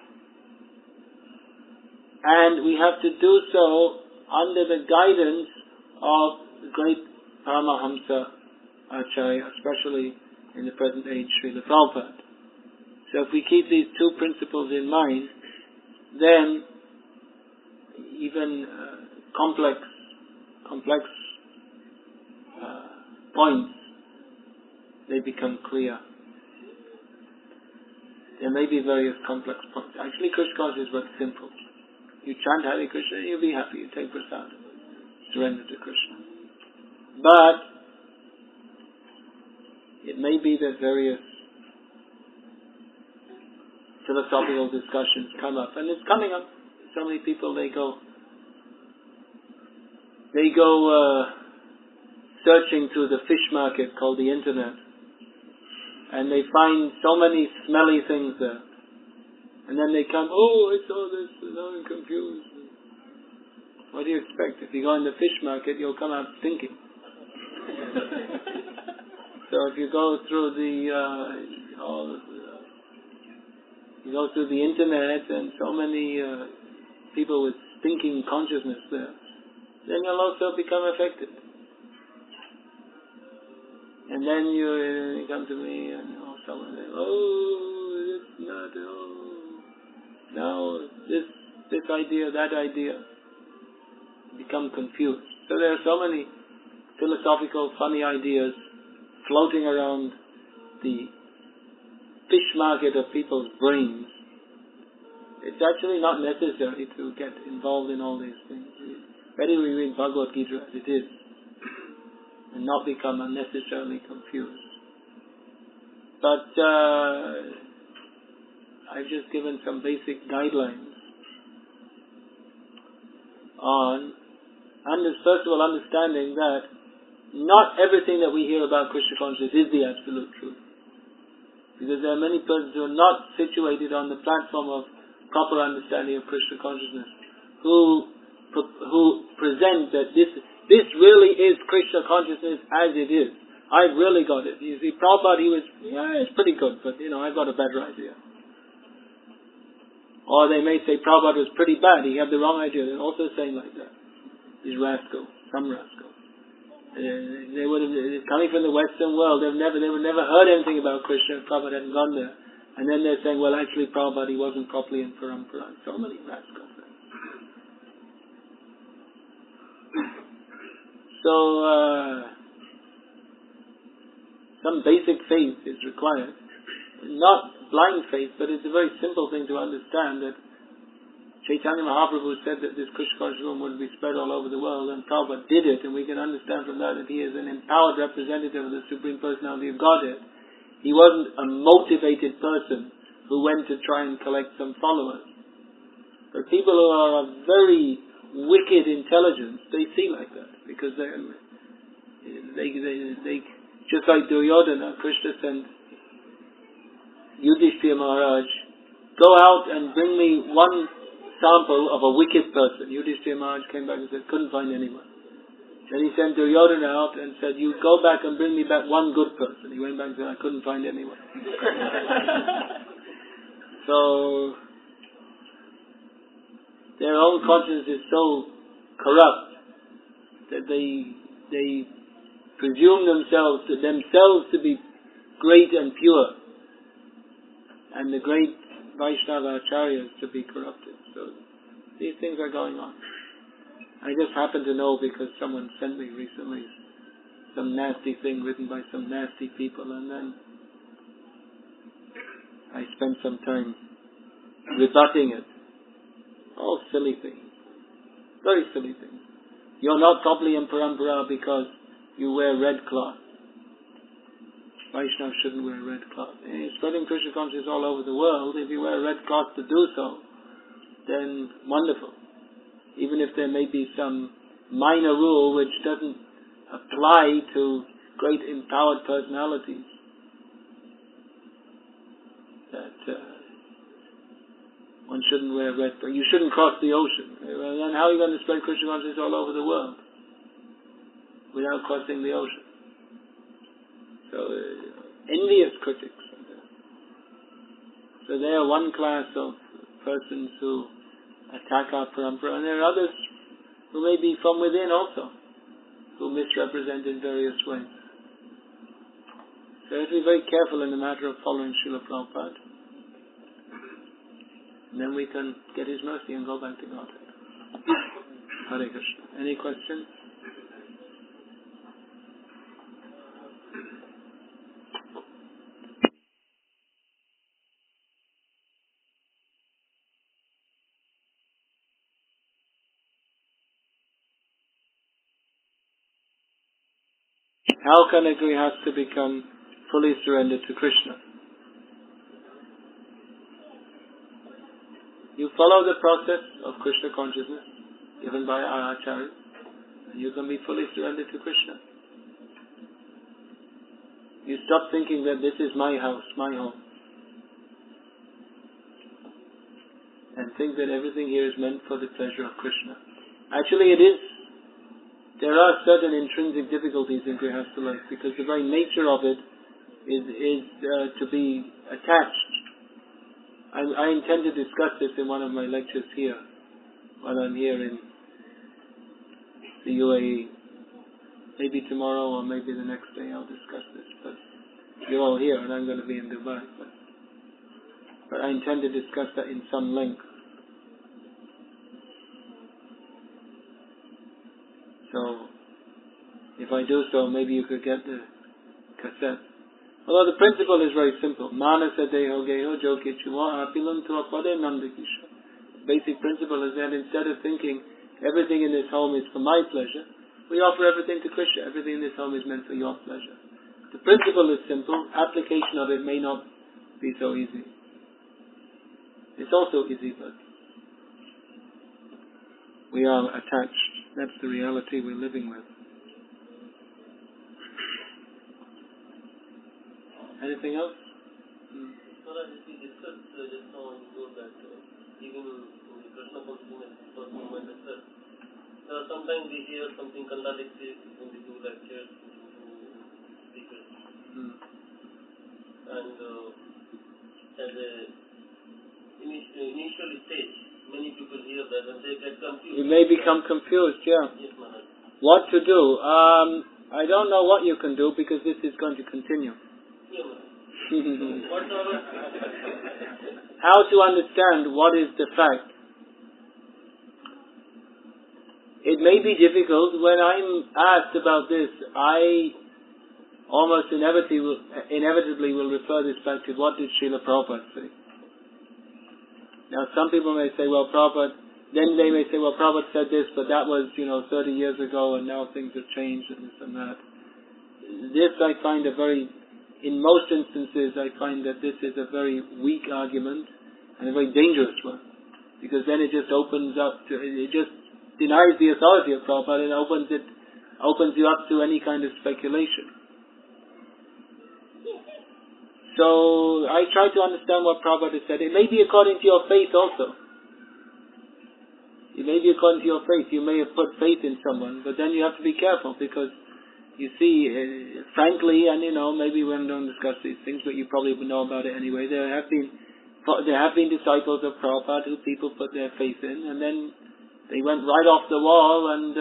And we have to do so under the guidance of the great Paramahamsa Acharya, especially in the present age, Srila Prabhupada. So if we keep these two principles in mind, then even complex points, they become clear. There may be various complex points. Actually, Krishna consciousness is very simple. You chant Hare Krishna and you'll be happy. You take prasad. Surrender to Krishna. But it may be that various philosophical discussions come up, and it's coming up. So many people, they go searching through the fish market called the internet, and they find so many smelly things there, and then they come, I saw this, and now I'm confused. What do you expect? If you go in the fish market, you'll come out stinking. So if you go through the internet and so many people with stinking consciousness there, then you'll also become affected. And then you come to me and someone says, it's not, now this idea, that idea, become confused. So there are so many philosophical, funny ideas floating around the fish market of people's brains It's actually not necessary to get involved in all these things. Better we read Bhagavad Gita as it is and not become unnecessarily confused. But I've just given some basic guidelines on, first of all, understanding that not everything that we hear about Krishna consciousness is the absolute truth. Because there are many persons who are not situated on the platform of proper understanding of Krishna consciousness, who present that this really is Krishna consciousness as it is. I've really got it. You see, Prabhupada, it's pretty good, but I've got a better idea. Or they may say Prabhupada was pretty bad, he had the wrong idea. They're also saying like that. These rascals, some rascals. They would have, coming from the Western world, they would never heard anything about Krishna if Prabhupada hadn't gone there. And then they're saying, well, actually Prabhupada, he wasn't properly in Parampara. So many rascals. So, some basic faith is required. Not blind faith, but it's a very simple thing to understand that Chaitanya Mahaprabhu said that this Krishna consciousness would be spread all over the world, and Prabhupada did it, and we can understand from that he is an empowered representative of the Supreme Personality of Godhead. He wasn't a motivated person who went to try and collect some followers. But people who are of very wicked intelligence, they see like that, because they just like Duryodhana, Krishna sent Yudhishthira Maharaj, go out and bring me one sample of a wicked person. Yudhishthira Maharaj came back and said, couldn't find anyone. Then he sent Duryodhana out and said, you go back and bring me back one good person. He went back and said, I couldn't find anyone. So, their own conscience is so corrupt that they presume themselves to be great and pure, and the great Vaishnava acharyas to be corrupted. So these things are going on. I just happen to know because someone sent me recently some nasty thing written by some nasty people, and then I spent some time rebutting it. All silly things. Very silly things. You're not properly in Parampara because you wear red cloth. Vaishnavas shouldn't wear red cloth. Spreading Krishna consciousness all over the world, if you wear red cloth to do so, then wonderful. Even if there may be some minor rule which doesn't apply to great empowered personalities, that one shouldn't wear red cloth. You shouldn't cross the ocean. Well, then how are you going to spread Krishna consciousness all over the world without crossing the ocean? So, envious critics. So they are one class of persons who attack our parampara, and there are others who may be from within also, who misrepresent in various ways. So we have to be very careful in the matter of following Srila Prabhupada. And then we can get his mercy and go back to Godhead. Hare Krishna. Any questions? How can a grihastha become fully surrendered to Krishna? You follow the process of Krishna consciousness given by our Acharya, and you can be fully surrendered to Krishna. You stop thinking that this is my house, my home, and think that everything here is meant for the pleasure of Krishna. Actually it is. There are certain intrinsic difficulties in grihastha life because the very nature of it is to be attached. I intend to discuss this in one of my lectures here while I'm here in the UAE. Maybe tomorrow or maybe the next day I'll discuss this. But you're all here and I'm going to be in Dubai. But I intend to discuss that in some length. So, if I do so, maybe you could get the cassette. Although the principle is very simple. Manasa deho geho jokichuwa apilum tu apade nandakisha. Basic principle is that instead of thinking everything in this home is for my pleasure, we offer everything to Krishna. Everything in this home is meant for your pleasure. The principle is simple. Application of it may not be so easy. It's also easy, but we are attached. That's the reality we're living with. Anything else?
Maharaj, if we discussed just now on the that even in the Krishna consciousness movement itself, sometimes we hear something contradictory when we do lectures, when we do speakers. And as a initial stage, many people hear that and they get confused.
You may become confused, yeah.
Yes, Maharaj.
What to do? I don't know what you can do because this is going to continue.
Yeah, Maharaj. What's our...
How to understand what is the fact? It may be difficult. When I'm asked about this, I almost inevitably will refer this back to what did Srila Prabhupada say. Now some people may say, well, Prabhupada, then they may say, well, Prabhupada said this, but that was, 30 years ago and now things have changed and this and that. This I find in most instances I find that this is a very weak argument and a very dangerous one. Because then it just opens up to, it just denies the authority of Prabhupada and opens you up to any kind of speculation. So I try to understand what Prabhupada said. It may be according to your faith also. It may be according to your faith. You may have put faith in someone, but then you have to be careful because you see, frankly, and maybe we don't discuss these things, but you probably would know about it anyway. There have been disciples of Prabhupada who people put their faith in, and then they went right off the wall, and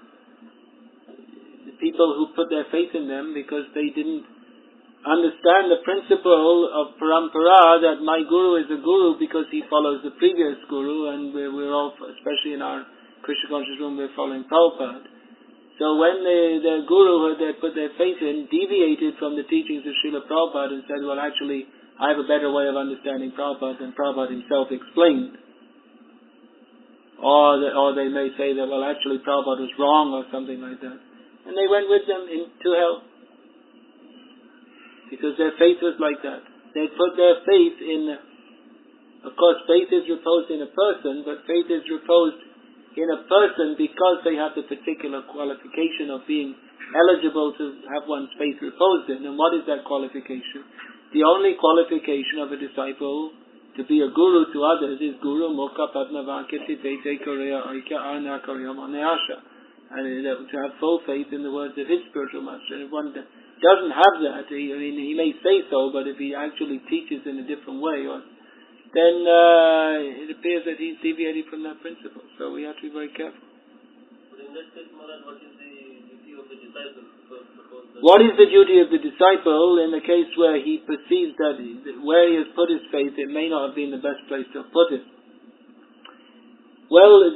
the people who put their faith in them because they didn't understand the principle of parampara, that my guru is a guru because he follows the previous guru, and we're all, especially in our Krishna conscious room, we're following Prabhupada. So when the guru who they put their faith in deviated from the teachings of Srila Prabhupada and said, well, actually, I have a better way of understanding Prabhupada than Prabhupada himself explained. Or they may say that, well, actually, Prabhupada was wrong or something like that. And they went with them into hell. Because their faith was like that. They put their faith in, of course, faith is reposed in a person, but faith is reposed in a person because they have the particular qualification of being eligible to have one's faith reposed in. And what is that qualification? The only qualification of a disciple to be a guru to others is Guru Mukha Padma Vankiti Tete Korea Aika Ana Korea Manayasha. And to have full faith in the words of his spiritual master. And if one doesn't have that, he may say so, but if he actually teaches in a different way, then it appears that he's deviated from that principle. So we have to be very careful.
But in that case, Maharaj, what is the duty of the disciple?
What is the duty of the disciple in the case where he perceives that where he has put his faith, it may not have been the best place to put it? Well,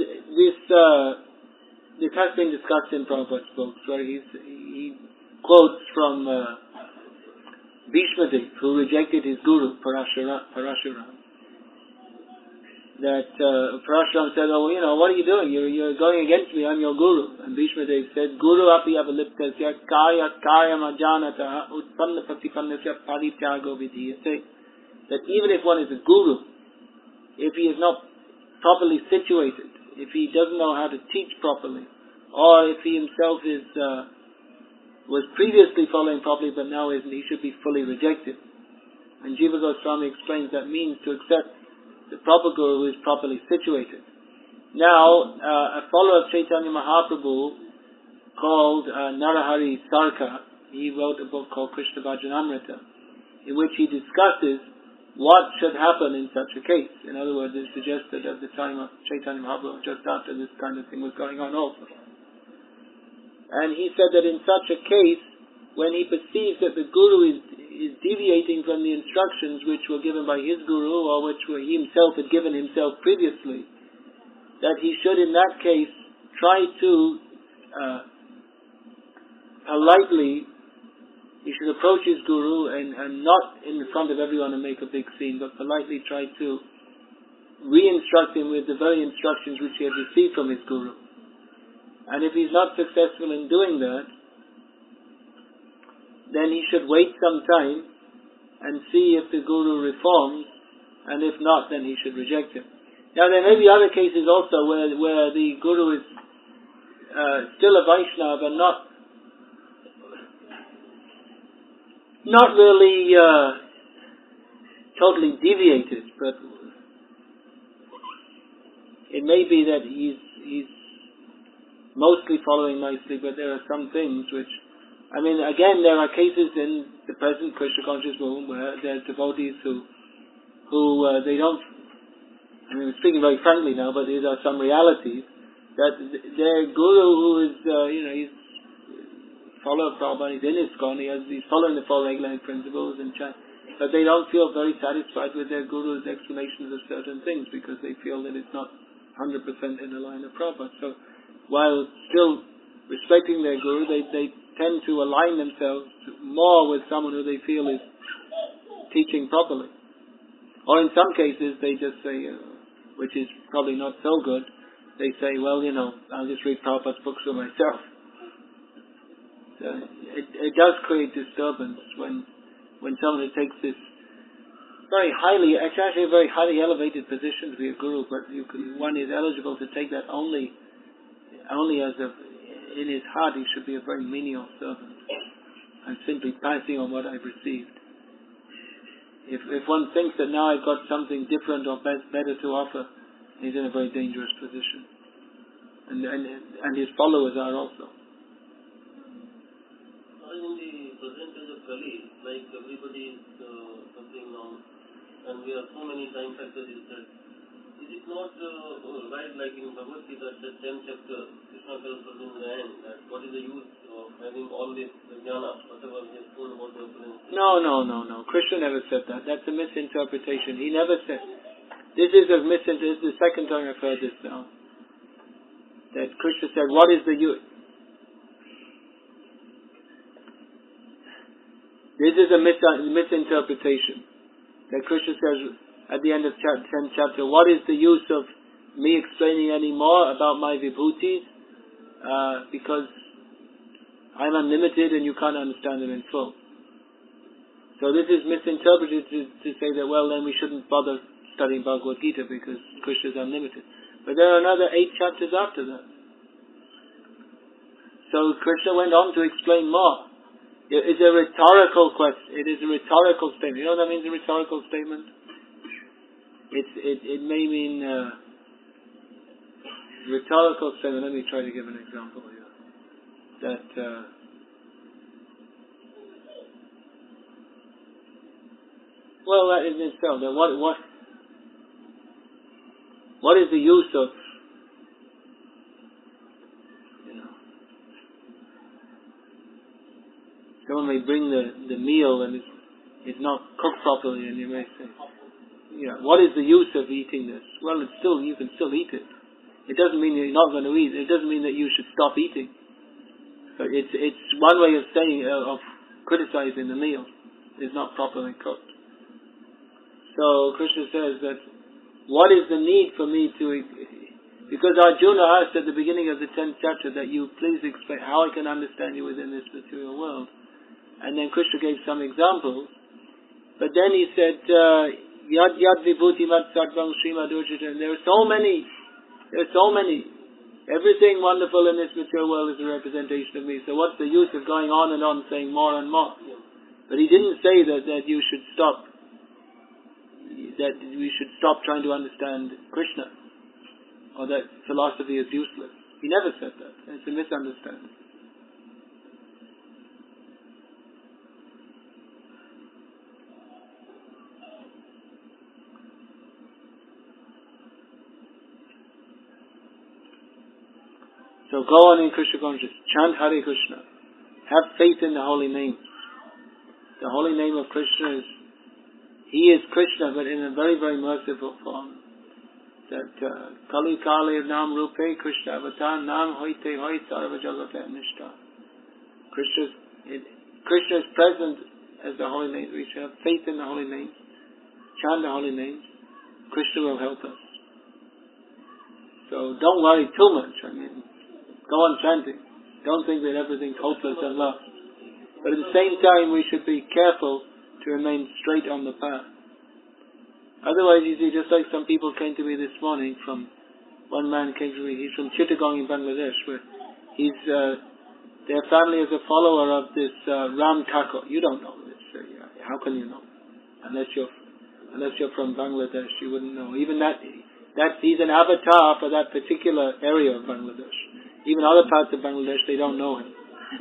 this has been discussed in Prabhupada's books, where he quotes from Bhishma Dev, who rejected his guru, Parashuram. That Parashuram said, oh, what are you doing? You're going against me, I'm your guru. And Bhishma Dev said, Guru api avaliptasya kaya majanata utpanna patipannasya parityago vidhiyate. That even if one is a guru, if he is not properly situated, if he doesn't know how to teach properly, or if he himself was previously following properly but now isn't, he should be fully rejected. And Jiva Goswami explains that means to accept the proper guru who is properly situated. Now, a follower of Chaitanya Mahaprabhu called Narahari Sarkar, he wrote a book called Krishna Bhajanamrita, in which he discusses what should happen in such a case. In other words, it suggests that at the time of Chaitanya Mahaprabhu, just after this kind of thing was going on also. And he said that in such a case, when he perceives that the guru is deviating from the instructions which were given by his guru or which he himself had given himself previously, that he should in that case try to politely he should approach his guru and not in front of everyone and make a big scene, but politely try to re-instruct him with the very instructions which he had received from his guru. And if he's not successful in doing that, then he should wait some time and see if the guru reforms, and if not, then he should reject him. Now there may be other cases also where the guru is still a Vaishnava and not really totally deviated, but it may be that he's mostly following nicely, but there are some things which, I mean, again, there are cases in the present Krishna conscious movement where there are devotees who they don't, I mean, I'm speaking very frankly now, but these are some realities, that their guru who is, he's follower of Prabhupada, he's in ISKCON, he's following the Four Regulating Principles and but they don't feel very satisfied with their guru's explanations of certain things because they feel that it's not 100% in the line of Prabhupada. So while still respecting their guru, they tend to align themselves more with someone who they feel is teaching properly. Or in some cases they just say, which is probably not so good, they say, well, I'll just read Prabhupada's books for myself. So it does create disturbance when someone who takes this actually a very highly elevated position to be a guru, but one is eligible to take that only as in his heart he should be a very menial servant and simply passing on what I've received. If one thinks that now I've got something different or better to offer, he's in a very dangerous position, and his followers are also.
In the present age of Kali, like everybody is suffering now, and we have so many time factors is that, is it not right, like in Bhagavad Gita, the 10th chapter, Krishna tells us in the end that what is the use of having all this jnana, whatever he has told about the opulence?
No. Krishna never said that. That's a misinterpretation. He never said. This is the second time I've heard this now. That Krishna said, what is the use? This is a misinterpretation. That Krishna says at the end of 10th chapter, what is the use of me explaining any more about my vibhutis? Because I'm unlimited and you can't understand them in full. So this is misinterpreted to say that, well, then we shouldn't bother studying Bhagavad Gita because Krishna is unlimited. But there are another 8 chapters after that. So Krishna went on to explain more. It's a rhetorical question. It is a rhetorical statement. You know what that means, a rhetorical statement? It may mean rhetorical statement. Let me try to give an example here. That well, that in itself. That what is the use of someone may bring the meal and it's not cooked properly, and you may say, what is the use of eating this? Well, you can still eat it. It doesn't mean you're not going to eat. It doesn't mean that you should stop eating. But it's one way of saying of criticizing the meal. It's not properly cooked. So Krishna says that what is the need for me to? Because Arjuna asked at the beginning of the 10th chapter that you please explain how I can understand you within this material world. And then Krishna gave some examples. But then he said, Yad Yad Vibhuti Mat Sattvam Srimad Ujjita. There are so many. Everything wonderful in this material world is a representation of me. So what's the use of going on and on saying more and more? But he didn't say that you should stop. That we should stop trying to understand Krishna. Or that philosophy is useless. He never said that. It's a misunderstanding. So go on in Krishna consciousness, chant Hare Krishna, have faith in the holy name. The holy name of Krishna He is Krishna, but in a very, very merciful form. That Kali Kali Nam Rupe Krishna Avatar Nam Hoite Hoy Sarva Jagata Nishta. Krishna, Krishna is present as the holy names. We should have faith in the holy names, chant the holy names. Krishna will help us. So don't worry too much. I mean, go on chanting. Don't think that everything's hopeless and lost. But at the same time, we should be careful to remain straight on the path. Otherwise, you see, just like some people came to me this morning one man came to me, he's from Chittagong in Bangladesh, where their family is a follower of this Ram Thakur. You don't know this. How can you know? Unless you're from Bangladesh, you wouldn't know. Even he's an avatar for that particular area of Bangladesh. Even other parts of Bangladesh, they don't know him.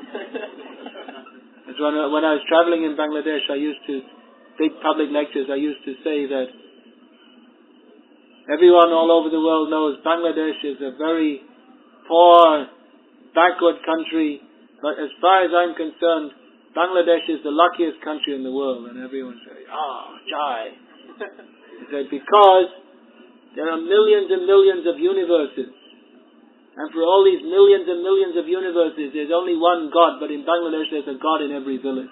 As when I was traveling in Bangladesh, big public lectures, I used to say that everyone all over the world knows Bangladesh is a very poor, backward country, but as far as I'm concerned, Bangladesh is the luckiest country in the world. And everyone says, Jai. I said, because there are millions and millions of universes. And for all these millions and millions of universes, there's only one God, but in Bangladesh there's a God in every village.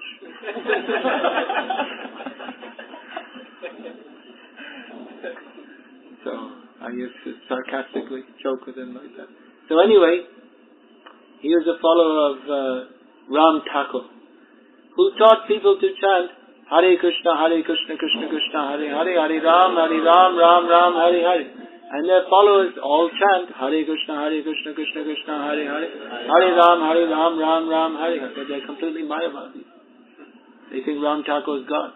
So I used to sarcastically joke with him like that. So anyway, he was a follower of Ram Thakur, who taught people to chant Hare Krishna, Krishna Krishna, Hare Hare, Hare Ram, Ram Ram, Hare Hare. And their followers all chant Hare Krishna, Krishna Krishna, Hare Hare, Hare Ram, Ram Ram, Hare Hare. But they're completely Mayavadis. They think Ram Thakur is God.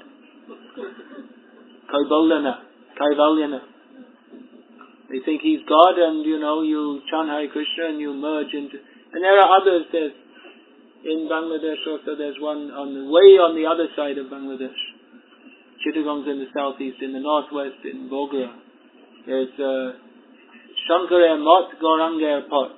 Kaivalyana. They think he's God, and you chant Hare Krishna and you merge into. And there are others. There's in Bangladesh also. There's one way on the other side of Bangladesh. Chittagong's in the southeast. In the northwest, in Bogra, there's Shankara Mat, Gauranga Pot.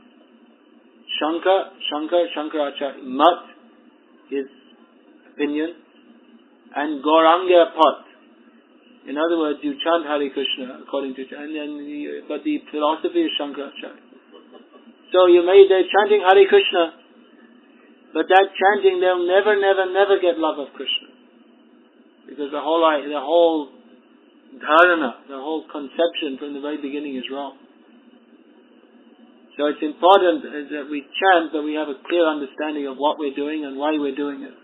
Shankaracharya Mat, his opinion, and Gauranga Pot. In other words, you chant Hare Krishna according to, but the philosophy is Shankaracharya. So they're chanting Hare Krishna, but that chanting, they'll never get love of Krishna, because the whole dharana, the whole conception from the very beginning is wrong. So it's important that we chant, but we have a clear understanding of what we're doing and why we're doing it.